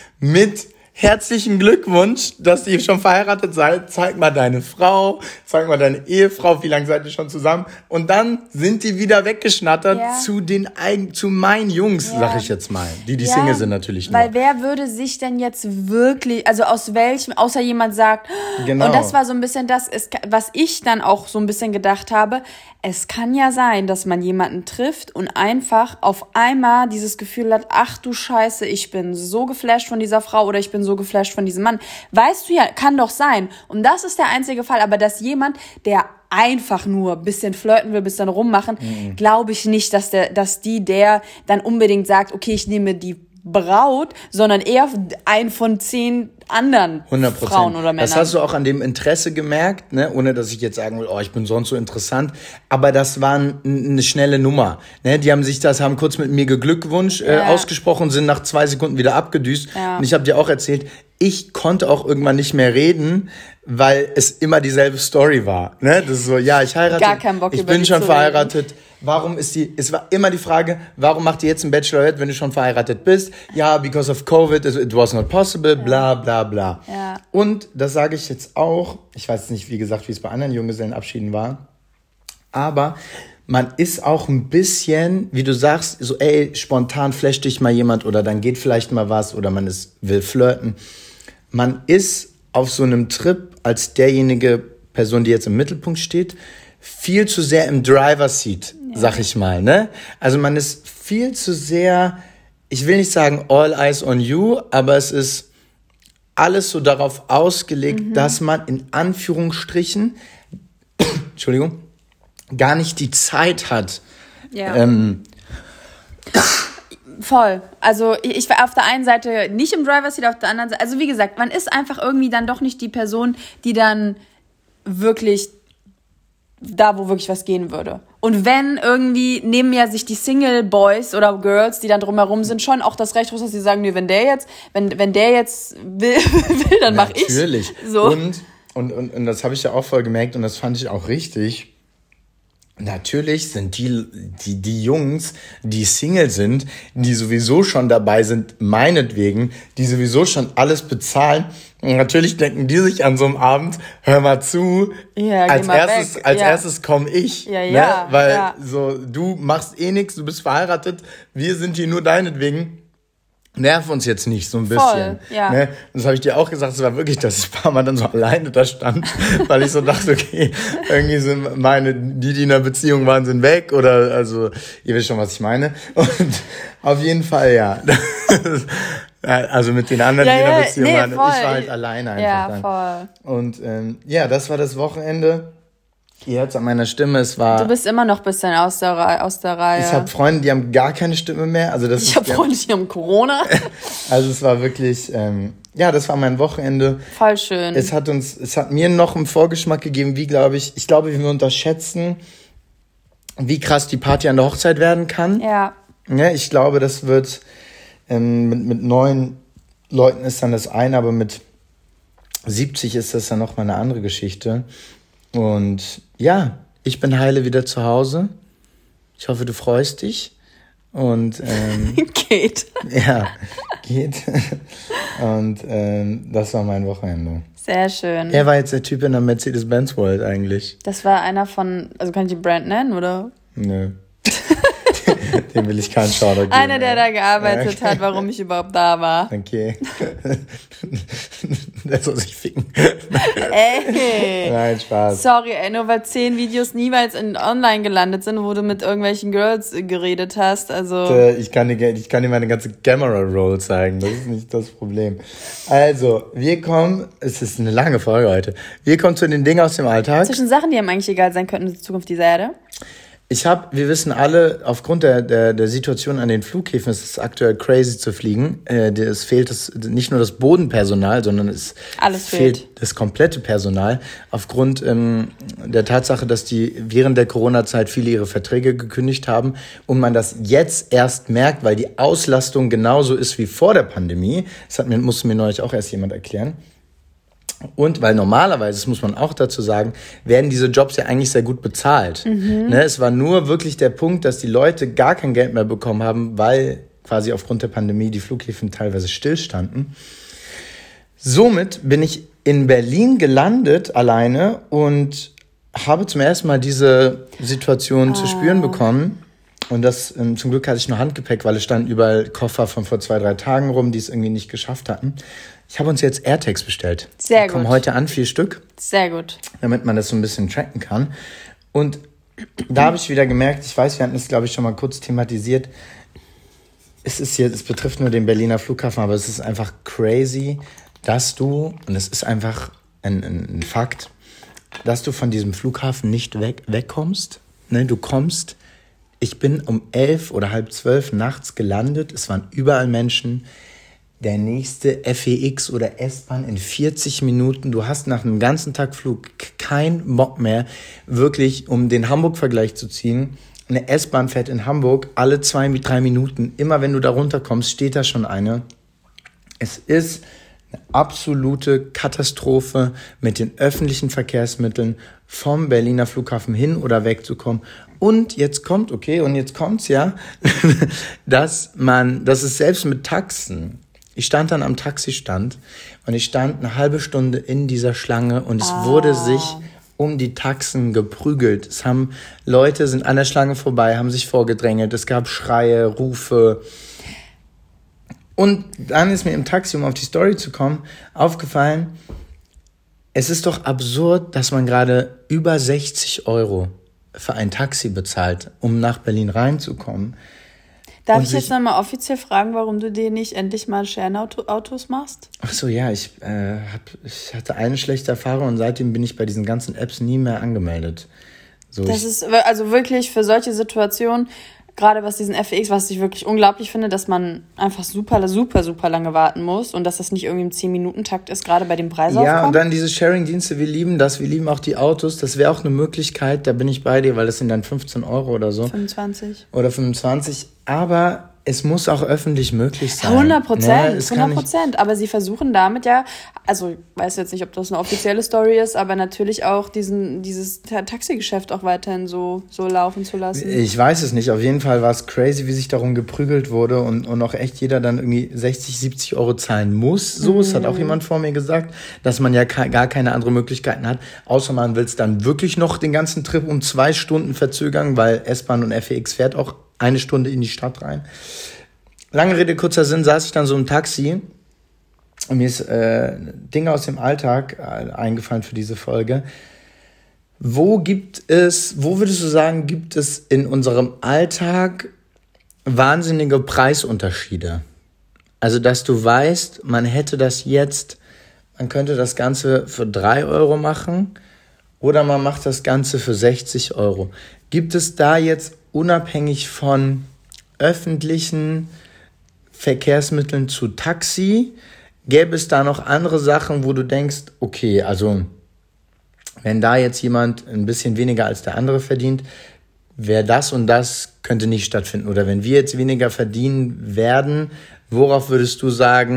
mit herzlichen Glückwunsch, dass ihr schon verheiratet seid. Zeig mal deine Frau, zeig mal deine Ehefrau, wie lange seid ihr schon zusammen? Und dann sind die wieder weggeschnattert ja. zu den eigen, zu meinen Jungs, ja. sag ich jetzt mal. Die, die ja, Single sind natürlich nur. Weil wer würde sich denn jetzt wirklich, also aus welchem, außer jemand sagt, genau. Und das war so ein bisschen das, was ich dann auch so ein bisschen gedacht habe, es kann ja sein, dass man jemanden trifft und einfach auf einmal dieses Gefühl hat, ach du Scheiße, ich bin so geflasht von dieser Frau oder ich bin so geflasht von diesem Mann. Weißt du ja, kann doch sein. Und das ist der einzige Fall. Aber dass jemand, der einfach nur ein bisschen flirten will, bisschen rummachen, mhm. glaube ich nicht, dass der, dass die, der dann unbedingt sagt, okay, ich nehme die Braut, sondern eher ein von zehn anderen hundert Prozent. Frauen oder Männern. Das hast du auch an dem Interesse gemerkt, ne? Ohne dass ich jetzt sagen will, oh, ich bin sonst so interessant. Aber das war n- eine schnelle Nummer. Ne? Die haben sich das, haben kurz mit mir geglückwünscht, ja. äh, ausgesprochen, sind nach zwei Sekunden wieder abgedüst. Ja. Und ich habe dir auch erzählt, ich konnte auch irgendwann nicht mehr reden, weil es immer dieselbe Story war. Ne? Das ist so, ja, ich heirate, Gar keinen Bock, ich bin schon verheiratet. Reden. Warum ist die, es war immer die Frage, warum macht ihr jetzt ein Bachelorette, wenn du schon verheiratet bist? Ja, because of COVID, it was not possible, bla, bla, bla. Ja. Und das sage ich jetzt auch, ich weiß nicht, wie gesagt, wie es bei anderen Junggesellenabschieden war, aber man ist auch ein bisschen, wie du sagst, so, ey, spontan flasht dich mal jemand oder dann geht vielleicht mal was oder man ist, will flirten. Man ist auf so einem Trip als derjenige Person, die jetzt im Mittelpunkt steht, viel zu sehr im Driver-Seat, ja. sag ich mal, ne? Also man ist viel zu sehr, ich will nicht sagen all eyes on you, aber es ist alles so darauf ausgelegt, mhm. dass man in Anführungsstrichen, Entschuldigung, gar nicht die Zeit hat. Ja. Ähm, Voll. Also ich war auf der einen Seite nicht im Driver-Seat, auf der anderen Seite, also wie gesagt, man ist einfach irgendwie dann doch nicht die Person, die dann wirklich da, wo wirklich was gehen würde. Und wenn irgendwie, nehmen ja sich die Single-Boys oder Girls, die dann drumherum sind, schon auch das Recht raus, dass sie sagen, nee, wenn der jetzt, wenn, wenn der jetzt will, will dann mach ich. Natürlich. So. Und, und, und, und das habe ich ja auch voll gemerkt und das fand ich auch richtig. Natürlich sind die, die, die Jungs, die Single sind, die sowieso schon dabei sind, meinetwegen, die sowieso schon alles bezahlen. Und natürlich denken die sich an so einem Abend, hör mal zu, ja, als mal erstes, weg. als ja. erstes komme ich. Ja, ja, ne? Weil ja. so, du machst eh nichts, du bist verheiratet, wir sind hier nur deinetwegen. Nerv uns jetzt nicht so ein bisschen. Voll, ja. Ne? Das habe ich dir auch gesagt, es war wirklich, dass ich ein paar Mal dann so alleine da stand, weil ich so dachte, okay, irgendwie sind meine, die, die in einer Beziehung waren, sind weg oder, also, ihr wisst schon, was ich meine. Und auf jeden Fall, ja. Also mit den anderen, ja, die in ja, einer Beziehung nee, waren. voll. Ich war halt alleine einfach ja, dann. Voll. Und ähm, ja, das war das Wochenende. Ihr hört es an meiner Stimme, es war... Du bist immer noch ein bisschen aus der, Re- aus der Reihe. Ich habe Freunde, die haben gar keine Stimme mehr. Also das ich habe Freunde, die haben Corona. Also es war wirklich... Ähm, ja, das war mein Wochenende. Voll schön. Es hat uns, es hat mir noch einen Vorgeschmack gegeben, wie, glaube ich... Ich glaube, wir unterschätzen, wie krass die Party an der Hochzeit werden kann. Ja. Ja, ich glaube, das wird... Ähm, mit, mit neun Leuten ist dann das eine, aber mit siebzig ist das dann nochmal eine andere Geschichte. Und ja, ich bin heile wieder zu Hause. Ich hoffe, du freust dich. Und ähm, geht. Ja, geht. Und ähm, das war mein Wochenende. Sehr schön. Er war jetzt der Typ in der Mercedes-Benz World eigentlich. Das war einer von, also kann ich die Brand nennen, oder? Nö. Dem will ich keinen Shoutout geben. Einer, der da gearbeitet okay. hat, warum ich überhaupt da war. Okay. Der soll sich ficken. Ey. Nein, Spaß. Sorry, ey, nur weil zehn Videos niemals in online gelandet sind, wo du mit irgendwelchen Girls geredet hast, also... Ich kann dir, ich kann dir meine ganze Camera-Roll zeigen, das ist nicht das Problem. Also, wir kommen, es ist eine lange Folge heute, wir kommen zu den Dingen aus dem Alltag. Zwischen Sachen, die einem eigentlich egal sein könnten in Zukunft dieser Erde. Ich habe, wir wissen alle, aufgrund der, der, der Situation an den Flughäfen ist es aktuell crazy zu fliegen. Äh, es fehlt das, nicht nur das Bodenpersonal, sondern es Alles fehlt. fehlt das komplette Personal. Aufgrund ähm, der Tatsache, dass die während der Corona-Zeit viele ihre Verträge gekündigt haben und man das jetzt erst merkt, weil die Auslastung genauso ist wie vor der Pandemie. Das hat mir, musste mir neulich auch erst jemand erklären. Und weil normalerweise, das muss man auch dazu sagen, werden diese Jobs ja eigentlich sehr gut bezahlt. Mhm. Ne, es war nur wirklich der Punkt, dass die Leute gar kein Geld mehr bekommen haben, weil quasi aufgrund der Pandemie die Flughäfen teilweise stillstanden. Somit bin ich in Berlin gelandet alleine und habe zum ersten Mal diese Situation ah. zu spüren bekommen. Und das, ähm, zum Glück hatte ich nur Handgepäck, weil es standen überall Koffer von vor zwei, drei Tagen rum, die es irgendwie nicht geschafft hatten. Ich habe uns jetzt AirTags bestellt. Sehr gut. Die kommen heute an, vier Stück. Sehr gut. Damit man das so ein bisschen tracken kann. Und da habe ich wieder gemerkt, ich weiß, wir hatten das, glaube ich, schon mal kurz thematisiert. Es ist hier, es betrifft nur den Berliner Flughafen, aber es ist einfach crazy, dass du, und es ist einfach ein, ein Fakt, dass du von diesem Flughafen nicht weg, wegkommst. Ne, du kommst, ich bin um elf oder halb zwölf nachts gelandet, es waren überall Menschen. Der nächste F E X oder S-Bahn in vierzig Minuten. Du hast nach einem ganzen Tag Flug keinen Bock mehr, wirklich, um den Hamburg-Vergleich zu ziehen. Eine S-Bahn fährt in Hamburg alle zwei, drei Minuten. Immer wenn du da runterkommst, steht da schon eine. Es ist eine absolute Katastrophe, mit den öffentlichen Verkehrsmitteln vom Berliner Flughafen hin oder weg zu kommen. Und jetzt kommt, okay, und jetzt kommt's ja, dass man, dass es selbst mit Taxen, ich stand dann am Taxistand und ich stand eine halbe Stunde in dieser Schlange und es ah. wurde sich um die Taxen geprügelt. Es haben Leute sind an der Schlange vorbei, haben sich vorgedrängelt. Es gab Schreie, Rufe. Und dann ist mir im Taxi, um auf die Story zu kommen, aufgefallen, es ist doch absurd, dass man gerade über sechzig Euro für ein Taxi bezahlt, um nach Berlin reinzukommen. Darf und ich jetzt nochmal offiziell fragen, warum du dir nicht endlich mal Sharing-Autos machst? Ach so, ja, ich, äh, hab, ich hatte eine schlechte Erfahrung und seitdem bin ich bei diesen ganzen Apps nie mehr angemeldet. So, das ist also wirklich für solche Situationen, gerade was diesen F E X, was ich wirklich unglaublich finde, dass man einfach super, super, super lange warten muss und dass das nicht irgendwie im zehn-Minuten-Takt ist, gerade bei dem Preisaufkommen. Ja, und dann diese Sharing-Dienste, wir lieben das, wir lieben auch die Autos. Das wäre auch eine Möglichkeit, da bin ich bei dir, weil das sind dann fünfzehn Euro oder so. fünfundzwanzig. Oder fünfundzwanzig, aber es muss auch öffentlich möglich sein. hundert Prozent, ja, hundert Prozent. Aber sie versuchen damit ja, also ich weiß jetzt nicht, ob das eine offizielle Story ist, aber natürlich auch diesen dieses Taxigeschäft auch weiterhin so, so laufen zu lassen. Ich weiß es nicht. Auf jeden Fall war es crazy, wie sich darum geprügelt wurde und, und auch echt jeder dann irgendwie sechzig, siebzig Euro zahlen muss. So, es mhm. hat auch jemand vor mir gesagt, dass man ja gar keine andere Möglichkeiten hat, außer man will es dann wirklich noch den ganzen Trip um zwei Stunden verzögern, weil S-Bahn und F E X fährt auch eine Stunde in die Stadt rein. Lange Rede, kurzer Sinn, saß ich dann so im Taxi und mir ist äh, Dinge aus dem Alltag äh, eingefallen für diese Folge. Wo gibt es, wo würdest du sagen, gibt es in unserem Alltag wahnsinnige Preisunterschiede? Also, dass du weißt, man hätte das jetzt, man könnte das Ganze für drei Euro machen oder man macht das Ganze für sechzig Euro. Gibt es da jetzt unabhängig von öffentlichen Verkehrsmitteln zu Taxi, gäbe es da noch andere Sachen, wo du denkst, okay, also wenn da jetzt jemand ein bisschen weniger als der andere verdient, wäre das und das könnte nicht stattfinden. Oder wenn wir jetzt weniger verdienen werden, worauf würdest du sagen,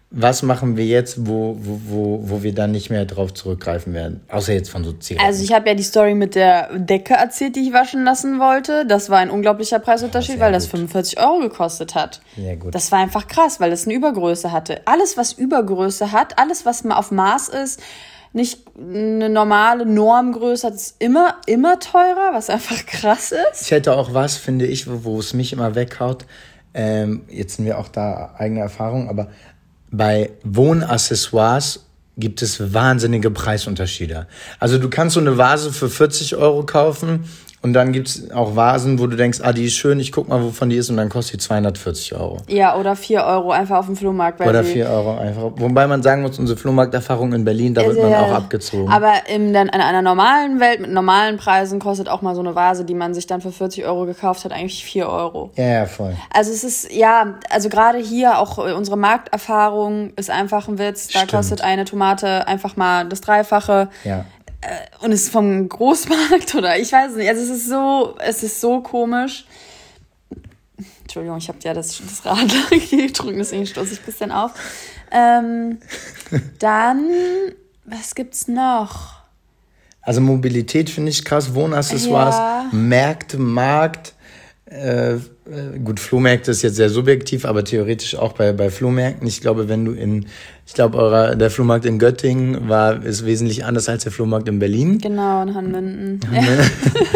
was machen wir jetzt, wo, wo, wo, wo wir dann nicht mehr drauf zurückgreifen werden? Außer jetzt von so Zigaretten. Also ich habe ja die Story mit der Decke erzählt, die ich waschen lassen wollte. Das war ein unglaublicher Preisunterschied, ja, weil das fünfundvierzig Euro gekostet hat. Ja, gut. Das war einfach krass, weil es eine Übergröße hatte. Alles, was Übergröße hat, alles, was mal auf Maß ist, nicht eine normale Normgröße hat, ist immer, immer teurer, was einfach krass ist. Ich hätte auch was, finde ich, wo, wo es mich immer weghaut. Ähm, jetzt sind wir auch da eigene Erfahrung, aber bei Wohnaccessoires gibt es wahnsinnige Preisunterschiede. Also du kannst so eine Vase für vierzig Euro kaufen und dann gibt's auch Vasen, wo du denkst, ah, die ist schön, ich guck mal, wovon die ist und dann kostet die zweihundertvierzig Euro. Ja, oder vier Euro einfach auf dem Flohmarkt. Weil oder vier Euro einfach. Wobei man sagen muss, unsere Flohmarkterfahrung in Berlin, da wird man ja, auch abgezogen. Aber in, dann, in einer normalen Welt mit normalen Preisen kostet auch mal so eine Vase, die man sich dann für vierzig Euro gekauft hat, eigentlich vier Euro. Ja, ja, voll. Also es ist, ja, also gerade hier auch unsere Markterfahrung ist einfach ein Witz. Da Stimmt. kostet eine Tomate einfach mal das Dreifache. Ja. Und es ist vom Großmarkt oder ich weiß nicht. Also es ist so, es ist so komisch. Entschuldigung, ich habe ja das, das Radler getrunken, deswegen stoße ich ein bisschen auf. Ähm, dann, was gibt's noch? Also Mobilität finde ich krass, Wohnaccessoires, ja. Märkte, Markt. Äh, gut, Flohmärkte ist jetzt sehr subjektiv, aber theoretisch auch bei, bei Flohmärkten. Ich glaube, wenn du in, ich glaube, eurer, der Flohmarkt in Göttingen war, ist wesentlich anders als der Flohmarkt in Berlin. Genau, in Hanmünden. Hanmünden.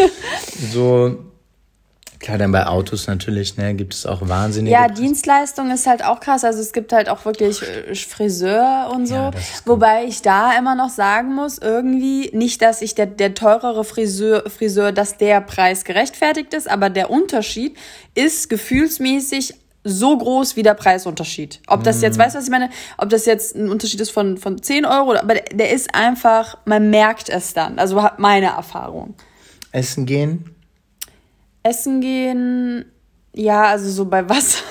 So, klar, dann bei Autos natürlich, ne, gibt es auch wahnsinnige... Ja, Dienstleistung ist halt auch krass. Also es gibt halt auch wirklich Friseur und so. Ja, wobei ich da immer noch sagen muss, irgendwie, nicht, dass ich der, der teurere Friseur, Friseur, dass der Preis gerechtfertigt ist, aber der Unterschied ist gefühlsmäßig so groß wie der Preisunterschied. Ob das jetzt, mm. weißt du, was ich meine? Ob das jetzt ein Unterschied ist von, von zehn Euro, aber der, der ist einfach, man merkt es dann. Also meine Erfahrung. Essen gehen? Essen gehen, ja, also so bei Wasser.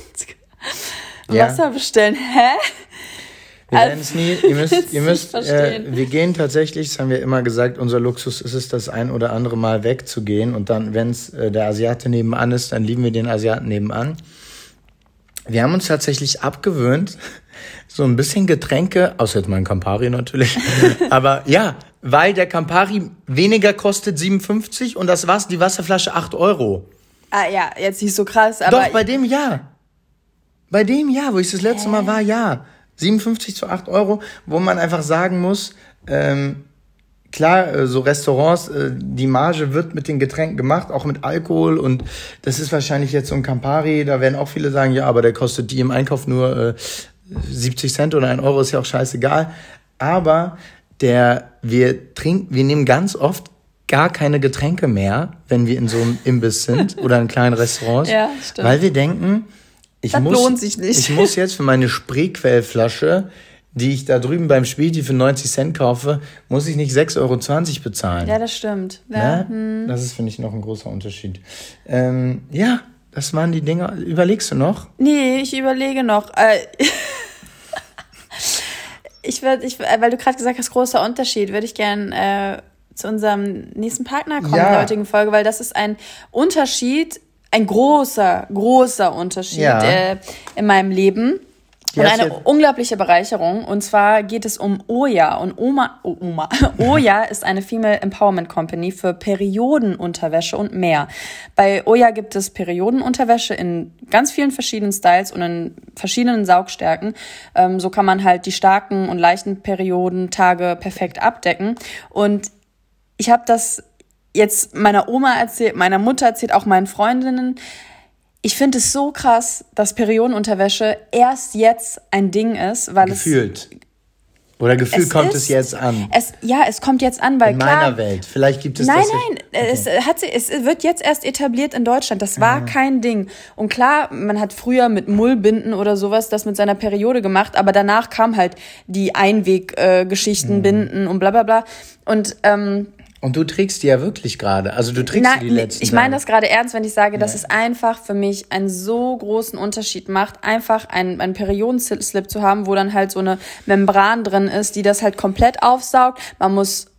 Ja. Wasser bestellen, hä? Wir werden es nie, ihr müsst, ihr müsst, äh, wir gehen tatsächlich, das haben wir immer gesagt, unser Luxus ist es, das ein oder andere Mal wegzugehen und dann, wenn es äh, der Asiate nebenan ist, dann lieben wir den Asiaten nebenan. Wir haben uns tatsächlich abgewöhnt, so ein bisschen Getränke, außer jetzt mein Campari natürlich, aber ja, weil der Campari weniger kostet, siebenundfünfzig, und das was, die Wasserflasche acht Euro. Ah ja, jetzt nicht so krass, aber... Doch, bei dem ja. Bei dem ja, wo ich das letzte Hä? Mal war, ja. siebenundfünfzig zu acht Euro, wo man einfach sagen muss, ähm, klar, so Restaurants, äh, die Marge wird mit den Getränken gemacht, auch mit Alkohol, und das ist wahrscheinlich jetzt so ein Campari, da werden auch viele sagen, ja, aber der kostet die im Einkauf nur äh, siebzig Cent oder ein Euro, ist ja auch scheißegal. Aber der, wir trinken, wir nehmen ganz oft gar keine Getränke mehr, wenn wir in so einem Imbiss sind oder in kleinen Restaurants, ja, stimmt. Weil wir denken, ich das muss, lohnt sich nicht. Ich muss jetzt für meine Spreequellflasche, die ich da drüben beim Späti für neunzig Cent kaufe, muss ich nicht sechs Euro zwanzig bezahlen. Ja, das stimmt. Ja, ja? Hm. Das ist, finde ich, noch ein großer Unterschied. Ähm, ja, das waren die Dinger. Überlegst du noch? Nee, ich überlege noch. Äh, ich würde, ich, weil du gerade gesagt hast, großer Unterschied, würde ich gern äh, zu unserem nächsten Partner kommen, ja. in der heutigen Folge, weil das ist ein Unterschied, ein großer, großer Unterschied ja. äh, in meinem Leben. Und ja, eine unglaubliche Bereicherung. Und zwar geht es um Oya. Und Oma, oh, Oma. Oya ist eine Female Empowerment Company für Periodenunterwäsche und mehr. Bei Oya gibt es Periodenunterwäsche in ganz vielen verschiedenen Styles und in verschiedenen Saugstärken. Ähm, so kann man halt die starken und leichten Periodentage perfekt abdecken. Und ich habe das jetzt meiner Oma erzählt, meiner Mutter erzählt, auch meinen Freundinnen. Ich finde es so krass, dass Periodenunterwäsche erst jetzt ein Ding ist, weil gefühlt. es... Oder gefühlt kommt es jetzt an. Es, ja, es kommt jetzt an, weil in klar... In meiner Welt. Vielleicht gibt es nein, das... Nein, nein, okay. es, hat, es wird jetzt erst etabliert in Deutschland. Das war ah. kein Ding. Und klar, man hat früher mit Mullbinden oder sowas das mit seiner Periode gemacht, aber danach kam halt die Einweggeschichten, äh, Binden mhm. und bla bla bla. Und... Ähm, Und du trägst die ja wirklich gerade. Also du trägst Na, die letzten Ich meine das gerade ernst, wenn ich sage, ja. dass es einfach für mich einen so großen Unterschied macht, einfach einen, einen Periodenslip zu haben, wo dann halt so eine Membran drin ist, die das halt komplett aufsaugt. Man muss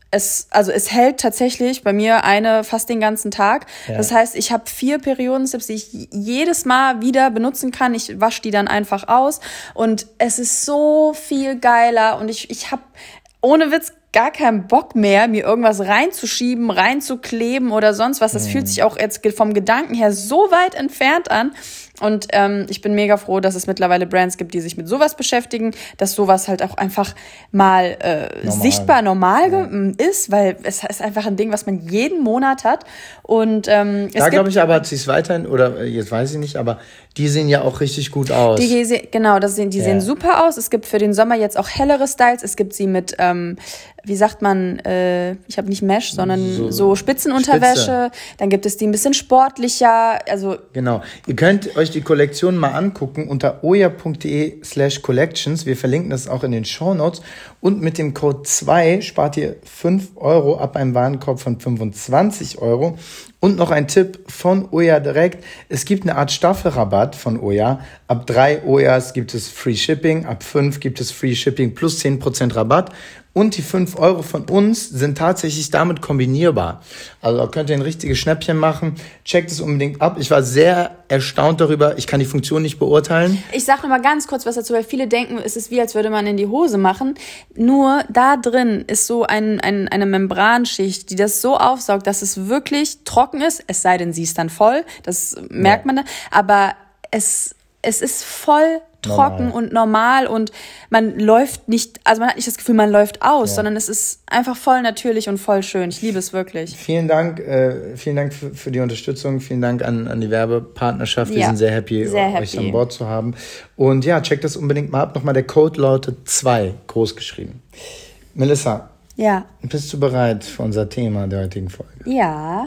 es, also es hält tatsächlich bei mir eine fast den ganzen Tag. Ja. Das heißt, ich habe vier Periodensips, die ich jedes Mal wieder benutzen kann. Ich wasche die dann einfach aus und es ist so viel geiler und ich, ich habe ohne Witz gar keinen Bock mehr, mir irgendwas reinzuschieben, reinzukleben oder sonst was. Das mhm. fühlt sich auch jetzt vom Gedanken her so weit entfernt an. Und ähm, ich bin mega froh, dass es mittlerweile Brands gibt, die sich mit sowas beschäftigen, dass sowas halt auch einfach mal äh, normal. sichtbar normal ja. ist, weil es ist einfach ein Ding, was man jeden Monat hat. Und ähm, da glaube ich aber, hat sie es weiterhin, oder jetzt weiß ich nicht, aber die sehen ja auch richtig gut aus. Die, die genau, das sehen, die ja. sehen super aus. Es gibt für den Sommer jetzt auch hellere Styles. Es gibt sie mit, ähm, wie sagt man, äh, ich habe nicht Mesh, sondern so, so Spitzenunterwäsche. Spitze. Dann gibt es die ein bisschen sportlicher. Also genau. Ihr könnt euch die Kollektion mal angucken unter oya.de slash collections. Wir verlinken das auch in den Shownotes. Und mit dem Code zwei spart ihr fünf Euro ab einem Warenkorb von fünfundzwanzig Euro. Und noch ein Tipp von Oya direkt. Es gibt eine Art Staffelrabatt von Oya. Ab drei Oyas gibt es Free Shipping. Ab fünf gibt es Free Shipping plus zehn Prozent Rabatt. Und die fünf Euro von uns sind tatsächlich damit kombinierbar. Also da könnt ihr ein richtiges Schnäppchen machen. Checkt es unbedingt ab. Ich war sehr erstaunt darüber. Ich kann die Funktion nicht beurteilen. Ich sage noch mal ganz kurz was dazu, weil viele denken, es ist wie, als würde man in die Hose machen. Nur da drin ist so ein, ein, eine Membranschicht, die das so aufsaugt, dass es wirklich trocken ist. Es sei denn, sie ist dann voll. Das merkt ja. man dann. Aber es, es ist voll trocken normal. Und normal und man läuft nicht, also man hat nicht das Gefühl, man läuft aus, ja. sondern es ist einfach voll natürlich und voll schön. Ich liebe es wirklich. Vielen Dank, äh, vielen Dank für, für die Unterstützung, vielen Dank an, an die Werbepartnerschaft. Wir ja. sind sehr happy, sehr euch happy. an Bord zu haben. Und ja, checkt das unbedingt mal ab. Nochmal, der Code lautet zwei, groß geschrieben. Melissa, ja. bist du bereit für unser Thema der heutigen Folge? Ja.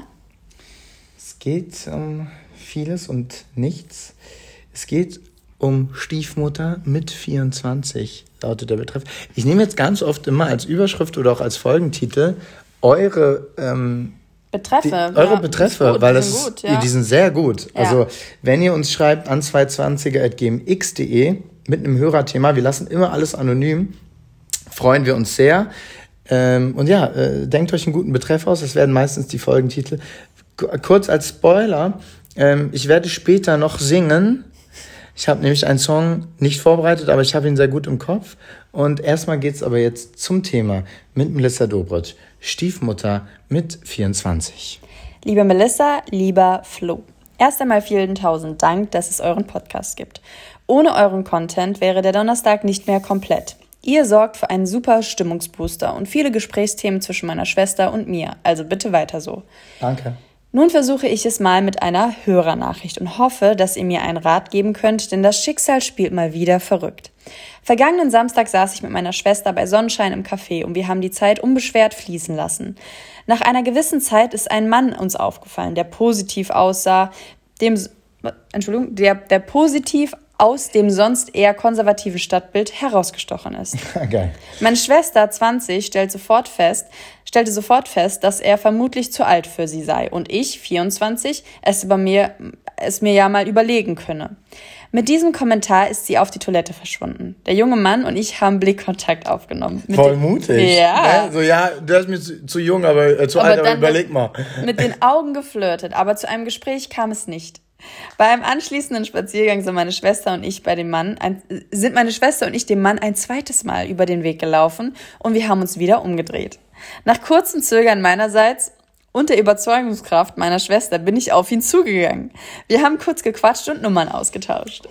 Es geht um vieles und nichts. Es geht um Stiefmutter mit vierundzwanzig, lautet der Betreff. Ich nehme jetzt ganz oft immer als Überschrift oder auch als Folgentitel eure ähm, Betreffe. Die, eure ja, Betreffe, gut, weil das ist, gut, ja. die sind sehr gut. Ja. Also wenn ihr uns schreibt an zweihundertzwanziger at gmx punkt de mit einem Hörerthema, wir lassen immer alles anonym, freuen wir uns sehr. Ähm, und ja, äh, denkt euch einen guten Betreff aus, das werden meistens die Folgentitel. K- kurz als Spoiler, ähm, ich werde später noch singen. Ich habe nämlich einen Song nicht vorbereitet, aber ich habe ihn sehr gut im Kopf. Und erstmal geht's aber jetzt zum Thema mit Melissa Dobritsch, Stiefmutter mit vierundzwanzig. Liebe Melissa, lieber Flo, erst einmal vielen tausend Dank, dass es euren Podcast gibt. Ohne euren Content wäre der Donnerstag nicht mehr komplett. Ihr sorgt für einen super Stimmungsbooster und viele Gesprächsthemen zwischen meiner Schwester und mir. Also bitte weiter so. Danke. Nun versuche ich es mal mit einer Hörernachricht und hoffe, dass ihr mir einen Rat geben könnt, denn das Schicksal spielt mal wieder verrückt. Vergangenen Samstag saß ich mit meiner Schwester bei Sonnenschein im Café und wir haben die Zeit unbeschwert fließen lassen. Nach einer gewissen Zeit ist ein Mann uns aufgefallen, der positiv aussah, dem, Entschuldigung, der, der positiv aus dem sonst eher konservativen Stadtbild herausgestochen ist. Geil. Meine Schwester, zwanzig, stellt sofort fest, stellte sofort fest, dass er vermutlich zu alt für sie sei und ich, vierundzwanzig, es, über mir, es mir ja mal überlegen könne. Mit diesem Kommentar ist sie auf die Toilette verschwunden. Der junge Mann und ich haben Blickkontakt aufgenommen. Mit Voll mutig. Ja. Ne? So, ja, du hast mir zu, zu jung, aber äh, zu aber alt, aber überleg mal. Mit den Augen geflirtet, aber zu einem Gespräch kam es nicht. Bei einem anschließenden Spaziergang sind meine Schwester und ich bei dem Mann ein, sind meine Schwester und ich dem Mann ein zweites Mal über den Weg gelaufen und wir haben uns wieder umgedreht. Nach kurzem Zögern meinerseits und der Überzeugungskraft meiner Schwester bin ich auf ihn zugegangen. Wir haben kurz gequatscht und Nummern ausgetauscht.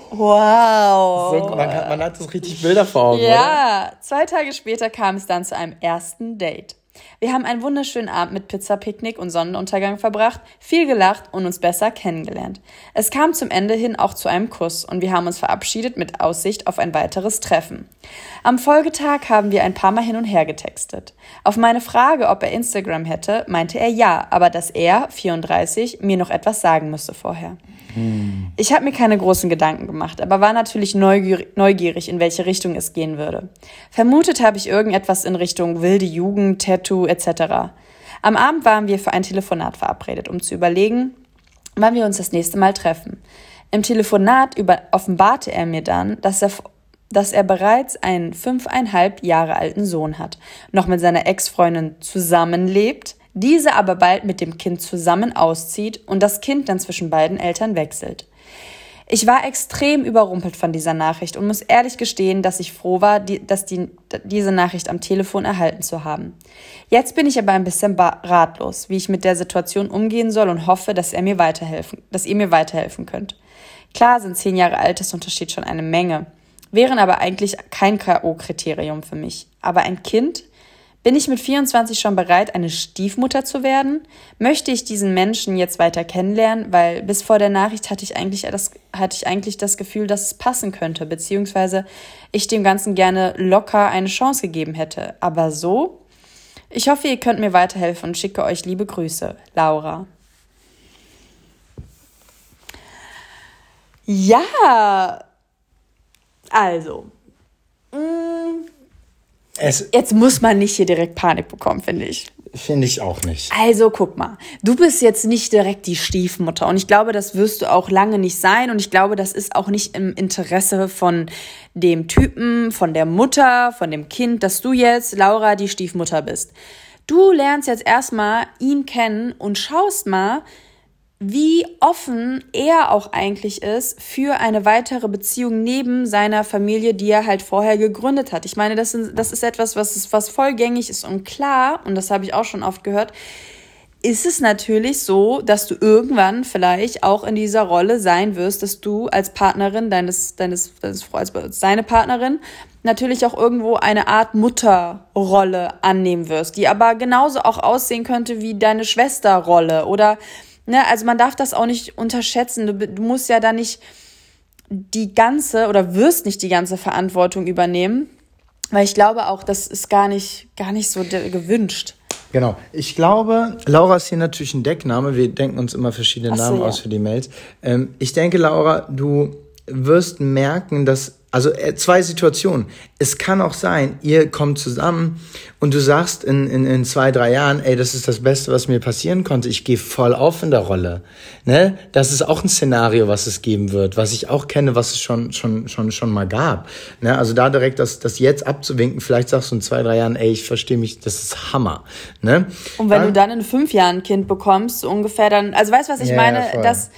Wow. So, man, hat, man hat so richtig Bilder vor Augen, ja, oder? Zwei Tage später kam es dann zu einem ersten Date. Wir haben einen wunderschönen Abend mit Pizza-Picknick und Sonnenuntergang verbracht, viel gelacht und uns besser kennengelernt. Es kam zum Ende hin auch zu einem Kuss und wir haben uns verabschiedet mit Aussicht auf ein weiteres Treffen. Am Folgetag haben wir ein paar Mal hin und her getextet. Auf meine Frage, ob er Instagram hätte, meinte er ja, aber dass er, vierunddreißig, mir noch etwas sagen müsste vorher. Hm. Ich habe mir keine großen Gedanken gemacht, aber war natürlich neugierig, neugierig, in welche Richtung es gehen würde. Vermutet habe ich irgendetwas in Richtung wilde Jugend, Tattoo et cetera. Am Abend waren wir für ein Telefonat verabredet, um zu überlegen, wann wir uns das nächste Mal treffen. Im Telefonat über- offenbarte er mir dann, dass er dass er bereits einen fünfeinhalb Jahre alten Sohn hat, noch mit seiner Ex-Freundin zusammenlebt, diese aber bald mit dem Kind zusammen auszieht und das Kind dann zwischen beiden Eltern wechselt. Ich war extrem überrumpelt von dieser Nachricht und muss ehrlich gestehen, dass ich froh war, die, dass die, diese Nachricht am Telefon erhalten zu haben. Jetzt bin ich aber ein bisschen ratlos, wie ich mit der Situation umgehen soll und hoffe, dass, er mir weiterhelfen, dass ihr mir weiterhelfen könnt. Klar sind zehn Jahre Altersunterschied schon eine Menge, wären aber eigentlich kein K O-Kriterium für mich. Aber ein Kind? Bin ich mit vierundzwanzig schon bereit, eine Stiefmutter zu werden? Möchte ich diesen Menschen jetzt weiter kennenlernen? Weil bis vor der Nachricht hatte ich eigentlich das, hatte ich eigentlich das Gefühl, dass es passen könnte, beziehungsweise ich dem Ganzen gerne locker eine Chance gegeben hätte. Aber so? Ich hoffe, ihr könnt mir weiterhelfen und schicke euch liebe Grüße. Laura. Ja, also, mh, Es, jetzt muss man nicht hier direkt Panik bekommen, finde ich. Finde ich auch nicht. Also guck mal, du bist jetzt nicht direkt die Stiefmutter und ich glaube, das wirst du auch lange nicht sein und ich glaube, das ist auch nicht im Interesse von dem Typen, von der Mutter, von dem Kind, dass du jetzt, Laura, die Stiefmutter bist. Du lernst jetzt erstmal ihn kennen und schaust mal, wie offen er auch eigentlich ist für eine weitere Beziehung neben seiner Familie, die er halt vorher gegründet hat. Ich meine, das ist, das ist etwas, was, ist, was vollgängig ist und klar, und das habe ich auch schon oft gehört, ist es natürlich so, dass du irgendwann vielleicht auch in dieser Rolle sein wirst, dass du als Partnerin deines, deines, deines als seine Partnerin natürlich auch irgendwo eine Art Mutterrolle annehmen wirst, die aber genauso auch aussehen könnte wie deine Schwesterrolle oder Ne, also man darf das auch nicht unterschätzen. Du, du musst ja da nicht die ganze oder wirst nicht die ganze Verantwortung übernehmen, weil ich glaube auch, das ist gar nicht, gar nicht so gewünscht. Genau. Ich glaube, Laura ist hier natürlich ein Deckname. Wir denken uns immer verschiedene so, Namen ja. aus für die Mails. Ähm, ich denke, Laura, du wirst merken, dass Also äh, zwei Situationen. Es kann auch sein, ihr kommt zusammen und du sagst in, in, in zwei, drei Jahren, ey, das ist das Beste, was mir passieren konnte. Ich gehe voll auf in der Rolle. Ne? Das ist auch ein Szenario, was es geben wird, was ich auch kenne, was es schon schon schon schon mal gab. Ne? Also da direkt das, das jetzt abzuwinken, vielleicht sagst du in zwei, drei Jahren, ey, ich verstehe mich, das ist Hammer. Ne? Und wenn dann, du dann in fünf Jahren ein Kind bekommst, so ungefähr dann, also weißt du, was ich ja, meine? Ja, dass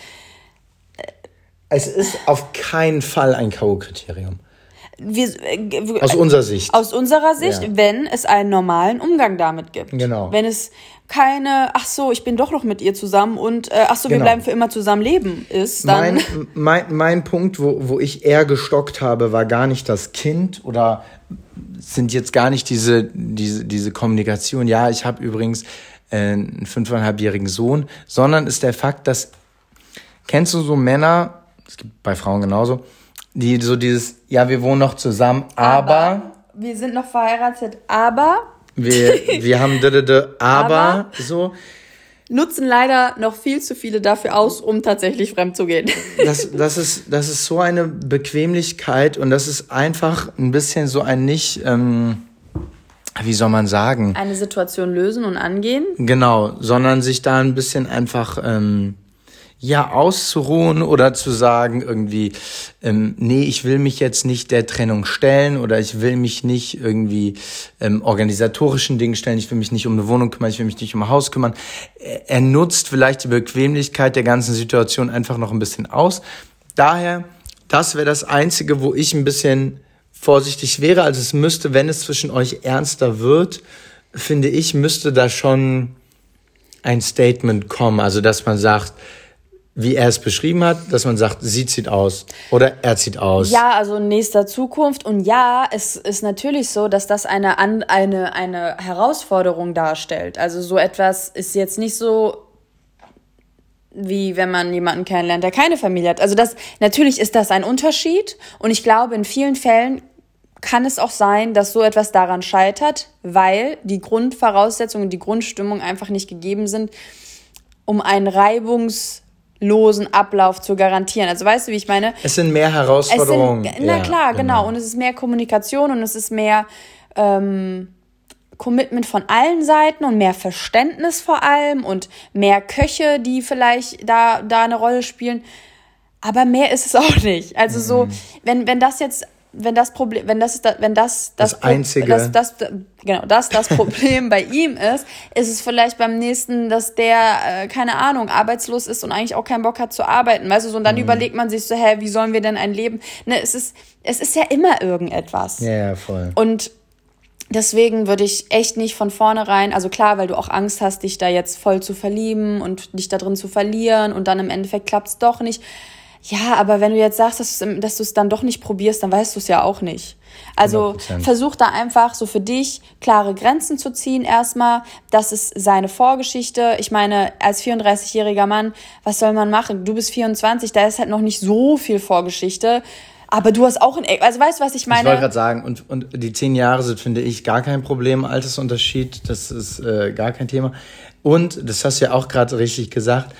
Es ist auf keinen Fall ein K O-Kriterium. Wir, äh, aus unserer Sicht. Aus unserer Sicht, ja. Wenn es einen normalen Umgang damit gibt. Genau. Wenn es keine, ach so, ich bin doch noch mit ihr zusammen und äh, ach so, genau. Wir bleiben für immer zusammen leben ist, dann... Mein, mein, mein Punkt, wo, wo ich eher gestockt habe, war gar nicht das Kind oder sind jetzt gar nicht diese, diese, diese Kommunikation, ja, ich habe übrigens äh, einen fünfeinhalbjährigen Sohn, sondern ist der Fakt, dass, kennst du so Männer, es gibt bei Frauen genauso, die so dieses, ja, wir wohnen noch zusammen, aber... aber wir sind noch verheiratet, aber... Wir, wir haben d -d -d, aber, aber so... Nutzen leider noch viel zu viele dafür aus, um tatsächlich fremd zu gehen. Das, das, ist, das ist so eine Bequemlichkeit und das ist einfach ein bisschen so ein nicht... Ähm, wie soll man sagen? Eine Situation lösen und angehen? Genau, sondern sich da ein bisschen einfach... Ähm, ja, auszuruhen oder zu sagen irgendwie, ähm, nee, ich will mich jetzt nicht der Trennung stellen oder ich will mich nicht irgendwie ähm, organisatorischen Dingen stellen, ich will mich nicht um eine Wohnung kümmern, ich will mich nicht um ein Haus kümmern. Er, er nutzt vielleicht die Bequemlichkeit der ganzen Situation einfach noch ein bisschen aus. Daher, das wäre das Einzige, wo ich ein bisschen vorsichtig wäre. Also es müsste, wenn es zwischen euch ernster wird, finde ich, müsste da schon ein Statement kommen. Also dass man sagt, wie er es beschrieben hat, dass man sagt, sie zieht aus oder er zieht aus. Ja, also in nächster Zukunft. Und ja, es ist natürlich so, dass das eine, eine, eine Herausforderung darstellt. Also so etwas ist jetzt nicht so, wie wenn man jemanden kennenlernt, der keine Familie hat. Also das, natürlich ist das ein Unterschied. Und ich glaube, in vielen Fällen kann es auch sein, dass so etwas daran scheitert, weil die Grundvoraussetzungen, die Grundstimmung einfach nicht gegeben sind, um einen Reibungs losen Ablauf zu garantieren. Also weißt du, wie ich meine? Es sind mehr Herausforderungen. Es sind, na klar, ja, genau. genau. Und es ist mehr Kommunikation und es ist mehr ähm, Commitment von allen Seiten und mehr Verständnis vor allem und mehr Köche, die vielleicht da, da eine Rolle spielen. Aber mehr ist es auch nicht. Also so, wenn, wenn das jetzt wenn das Problem, wenn das ist, wenn das das, das einzige, das, das, genau, das das Problem bei ihm ist, ist es vielleicht beim nächsten, dass der äh, keine Ahnung arbeitslos ist und eigentlich auch keinen Bock hat zu arbeiten, weißt du so, und dann mhm. überlegt man sich so, hä, wie sollen wir denn ein Leben? Ne, es ist es ist ja immer irgendetwas. Ja, ja, voll. Und deswegen würde ich echt nicht von vornherein, also klar, weil du auch Angst hast, dich da jetzt voll zu verlieben und dich da drin zu verlieren und dann im Endeffekt klappt's doch nicht. Ja, aber wenn du jetzt sagst, dass du dass du es dann doch nicht probierst, dann weißt du es ja auch nicht. Also hundert Prozent. Versuch da einfach so für dich klare Grenzen zu ziehen erstmal. Das ist seine Vorgeschichte. Ich meine, als vierunddreißigjähriger Mann, was soll man machen? Du bist vierundzwanzig, da ist halt noch nicht so viel Vorgeschichte. Aber du hast auch ein, also weißt du, was ich meine? Ich wollte gerade sagen, und, und die zehn Jahre sind, finde ich, gar kein Problem, Altersunterschied, das ist äh, gar kein Thema. Und, das hast du ja auch gerade richtig gesagt,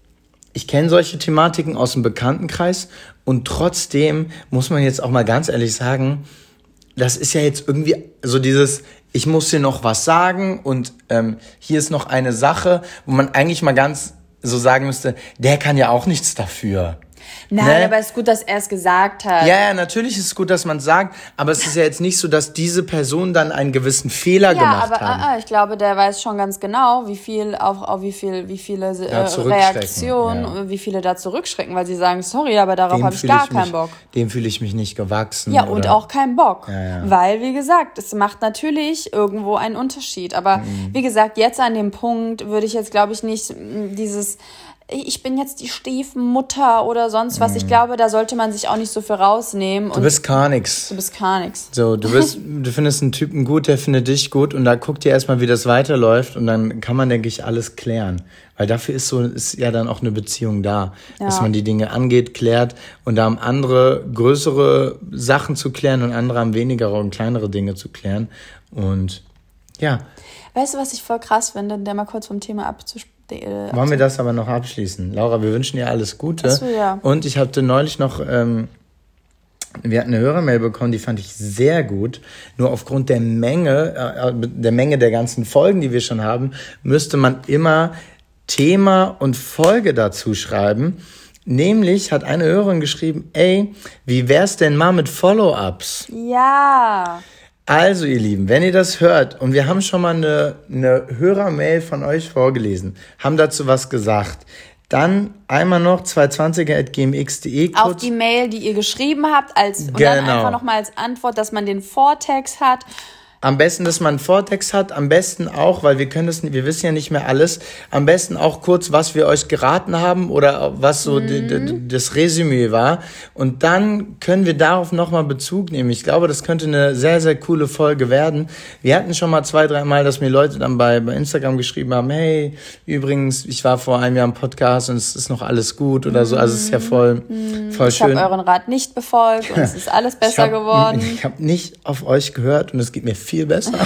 ich kenne solche Thematiken aus dem Bekanntenkreis und trotzdem muss man jetzt auch mal ganz ehrlich sagen, das ist ja jetzt irgendwie so dieses, ich muss dir noch was sagen und ähm, hier ist noch eine Sache, wo man eigentlich mal ganz so sagen müsste, der kann ja auch nichts dafür. Nein, ne? Aber es ist gut, dass er es gesagt hat. Ja, ja, natürlich ist es gut, dass man es sagt, aber es ist ja jetzt nicht so, dass diese Person dann einen gewissen Fehler ja, gemacht aber, hat. Ja, ich glaube, der weiß schon ganz genau, wie viel, auch, auch wie viel, wie viele äh, Reaktionen, ja. wie viele da zurückschrecken, weil sie sagen, sorry, aber darauf habe ich gar keinen mich, Bock. Dem fühle ich mich nicht gewachsen. Ja, oder? Und auch keinen Bock. Ja, ja. Weil, wie gesagt, es macht natürlich irgendwo einen Unterschied. Aber mhm. wie gesagt, jetzt an dem Punkt würde ich jetzt, glaube ich, nicht dieses... ich bin jetzt die Stiefmutter oder sonst was. Mm. Ich glaube, da sollte man sich auch nicht so für rausnehmen. Du bist gar nix. Du bist gar nix. So, du bist, du findest einen Typen gut, der findet dich gut und da guckt ihr erstmal, wie das weiterläuft und dann kann man, denke ich, alles klären. Weil dafür ist so, ist ja dann auch eine Beziehung da. Ja. Dass man die Dinge angeht, klärt und da haben andere größere Sachen zu klären und andere haben weniger und kleinere Dinge zu klären. Und ja. Weißt du, was ich voll krass finde, der mal kurz vom Thema abzusprechen? Wollen wir das aber noch abschließen? Laura, wir wünschen dir alles Gute. Ach so, ja. Und ich hatte neulich noch, ähm, wir hatten eine Hörermail bekommen, die fand ich sehr gut. Nur aufgrund der Menge, äh, der Menge der ganzen Folgen, die wir schon haben, müsste man immer Thema und Folge dazu schreiben. Nämlich hat eine Hörerin geschrieben, ey, wie wär's denn mal mit Follow-ups? Ja. Also, ihr Lieben, wenn ihr das hört, und wir haben schon mal eine, eine Hörermail von euch vorgelesen, haben dazu was gesagt, dann einmal noch zweihundertzwanziger at g m x punkt d e auf die Mail, die ihr geschrieben habt, als und genau. Dann einfach nochmal als Antwort, dass man den Vortext hat. Am besten, dass man einen Vortext hat, am besten auch, weil wir können das, wir wissen ja nicht mehr alles, am besten auch kurz, was wir euch geraten haben oder was so mhm. d- d- das Resümee war. Und dann können wir darauf nochmal Bezug nehmen. Ich glaube, das könnte eine sehr, sehr coole Folge werden. Wir hatten schon mal zwei, drei Mal, dass mir Leute dann bei, bei Instagram geschrieben haben, hey, übrigens, ich war vor einem Jahr im Podcast und es ist noch alles gut oder so. Also es ist ja voll, mhm. voll ich schön. Ich habe euren Rat nicht befolgt und es ist alles besser ich hab, geworden. Ich habe nicht auf euch gehört und es geht mir viel besser.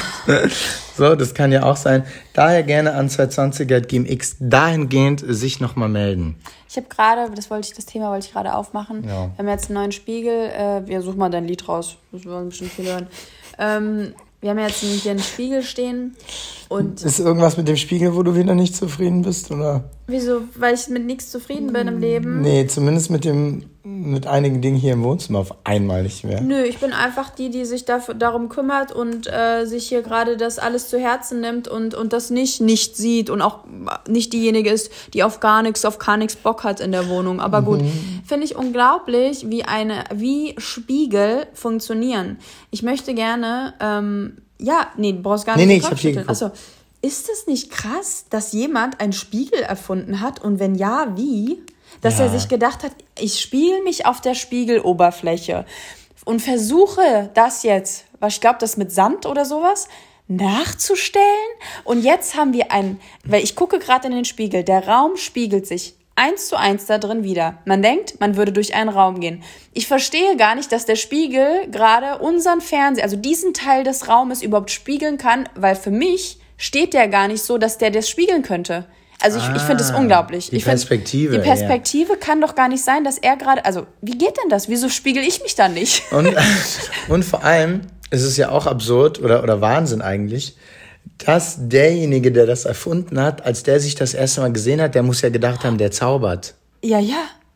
So, das kann ja auch sein. Daher gerne an zweihundertzwanziger at g m x dahingehend sich nochmal melden. Ich habe gerade, das wollte ich, das Thema wollte ich gerade aufmachen. Ja. Wir haben jetzt einen neuen Spiegel. Äh, wir suchen mal dein Lied raus. Das wollen bestimmt viel hören. Ähm, wir haben jetzt hier einen Spiegel stehen. Und ist irgendwas mit dem Spiegel, wo du wieder nicht zufrieden bist, oder? Wieso? Weil ich mit nichts zufrieden bin im Leben? Nee, zumindest mit dem, mit einigen Dingen hier im Wohnzimmer auf einmal nicht mehr. Nö, ich bin einfach die, die sich dafür, darum kümmert und äh, sich hier gerade das alles zu Herzen nimmt und, und das nicht nicht sieht und auch nicht diejenige ist, die auf gar nichts, auf gar nichts Bock hat in der Wohnung. Aber gut, mhm. finde ich unglaublich, wie eine, wie Spiegel funktionieren. Ich möchte gerne, ähm, ja, nee, du brauchst gar nicht nee, nee, den Kopf schütteln. Achso, ist es nicht krass, dass jemand einen Spiegel erfunden hat und wenn ja, wie? Dass ja. er sich gedacht hat, ich spiele mich auf der Spiegeloberfläche und versuche das jetzt, was ich glaube, das mit Sand oder sowas, nachzustellen. Und jetzt haben wir einen, weil ich gucke gerade in den Spiegel, der Raum spiegelt sich eins zu eins da drin wieder. Man denkt, man würde durch einen Raum gehen. Ich verstehe gar nicht, dass der Spiegel gerade unseren Fernseher, also diesen Teil des Raumes überhaupt spiegeln kann, weil für mich steht der gar nicht so, dass der das spiegeln könnte. Also ich, ah, ich finde es unglaublich. Die ich Perspektive. Find, die Perspektive ja. kann doch gar nicht sein, dass er gerade, also wie geht denn das? Wieso spiegel ich mich da nicht? Und, und vor allem ist es ja auch absurd oder, oder Wahnsinn eigentlich, dass derjenige, der das erfunden hat, als der sich das erste Mal gesehen hat, der muss ja gedacht haben, der zaubert. Ja, ja.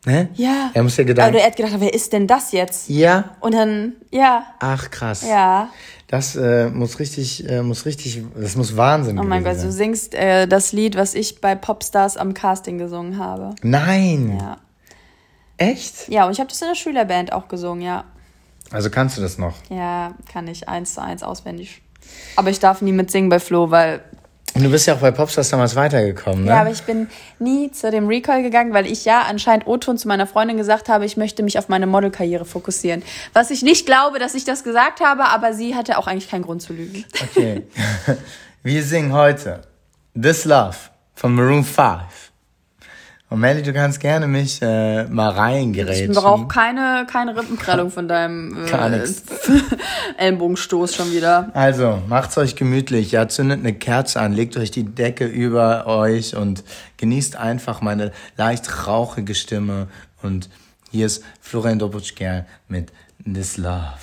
Ne? Ja. Er muss ja gedacht. Aber er hat gedacht, wer ist denn das jetzt? Ja. Und dann, ja. Ach, krass. Ja. Das äh, muss richtig, äh, muss richtig, das muss Wahnsinn Oh mein Gott, sein. du singst äh, das Lied, was ich bei Popstars am Casting gesungen habe. Nein. Ja. Echt? Ja, und ich habe das in der Schülerband auch gesungen, ja. Also kannst du das noch? Ja, kann ich eins zu eins auswendig. Aber ich darf nie mitsingen bei Flo, weil... Und du bist ja auch bei Popstars damals weitergekommen, ne? Ja, aber ich bin nie zu dem Recall gegangen, weil ich ja anscheinend O-Ton zu meiner Freundin gesagt habe, ich möchte mich auf meine Modelkarriere fokussieren. Was ich nicht glaube, dass ich das gesagt habe, aber sie hatte auch eigentlich keinen Grund zu lügen. Okay. Wir singen heute This Love von Maroon five. Und Melly, du kannst gerne mich äh, mal reingerätschen. Ich brauche keine, keine Rippenprellung von deinem äh, Ellenbogenstoß schon wieder. Also, macht's euch gemütlich. Ja, zündet eine Kerze an, legt euch die Decke über euch und genießt einfach meine leicht rauchige Stimme. Und hier ist Florian Dobutschger mit This Love.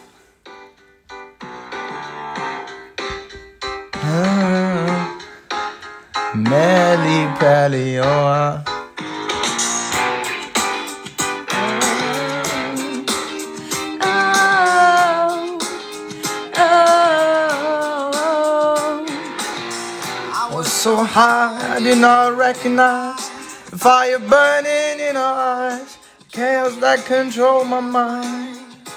Ah, Melly Pelly, oh. So high, I did not recognize the fire burning in her eyes, chaos that controlled my mind.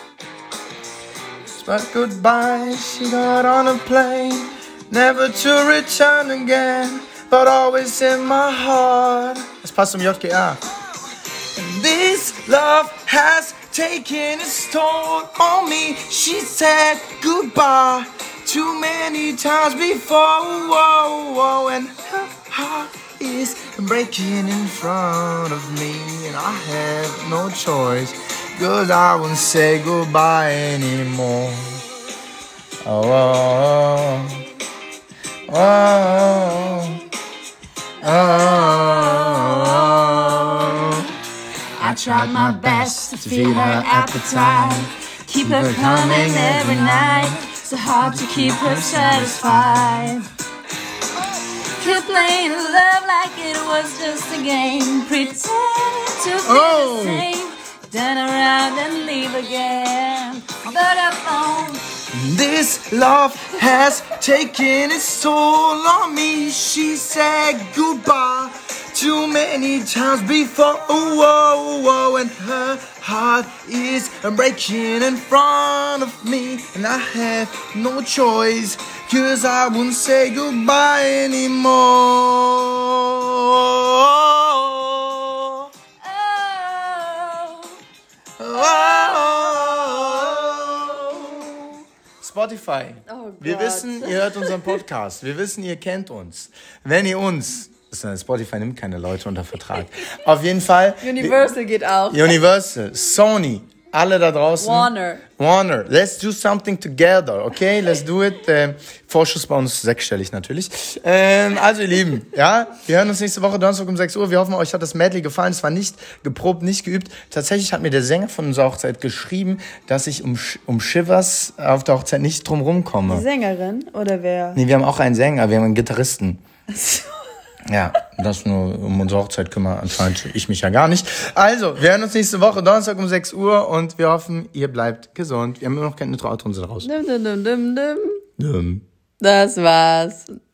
But goodbye, she got on a plane, never to return again, but always in my heart. Das passt zum J G A. And this love has taken its toll on me. She said goodbye too many times before, whoa, whoa, and her heart is breaking in front of me, and I have no choice, cause I won't say goodbye anymore. Oh, oh, oh, oh, oh, oh. I tried my best to feed her appetite, keep her coming every night. So hard to keep her satisfied. Keep playing love like it was just a game, pretend to be Oh. the same, turn around and leave again. But I found This love has taken its toll on me. She said goodbye too many times before, whoa, whoa, and her heart is breaking in front of me, and I have no choice, cause I won't say goodbye anymore. Oh. Spotify. Oh Wir Gott. wissen, ihr hört unseren Podcast. Wir wissen, ihr kennt uns. Wenn ihr uns... Spotify nimmt keine Leute unter Vertrag. Auf jeden Fall. Universal geht auch. Universal, Sony, alle da draußen. Warner. Warner, let's do something together, okay? Let's do it. Ähm, Vorschuss bei uns sechsstellig natürlich. Ähm, also ihr Lieben, ja, wir hören uns nächste Woche Donnerstag um sechs Uhr. Wir hoffen, euch hat das Medley gefallen. Es war nicht geprobt, nicht geübt. Tatsächlich hat mir der Sänger von unserer Hochzeit geschrieben, dass ich um, um Shivers auf der Hochzeit nicht drum rumkomme. Die Sängerin oder wer? Nee, wir haben auch einen Sänger, wir haben einen Gitarristen. Ja, das nur um unsere Hochzeit kümmere anscheinend ich mich ja gar nicht. Also, wir hören uns nächste Woche Donnerstag um sechs Uhr und wir hoffen, ihr bleibt gesund. Wir haben immer noch keine Intro-Outro raus. Dim, dim, dim, dim, dim. Dumm. Das war's.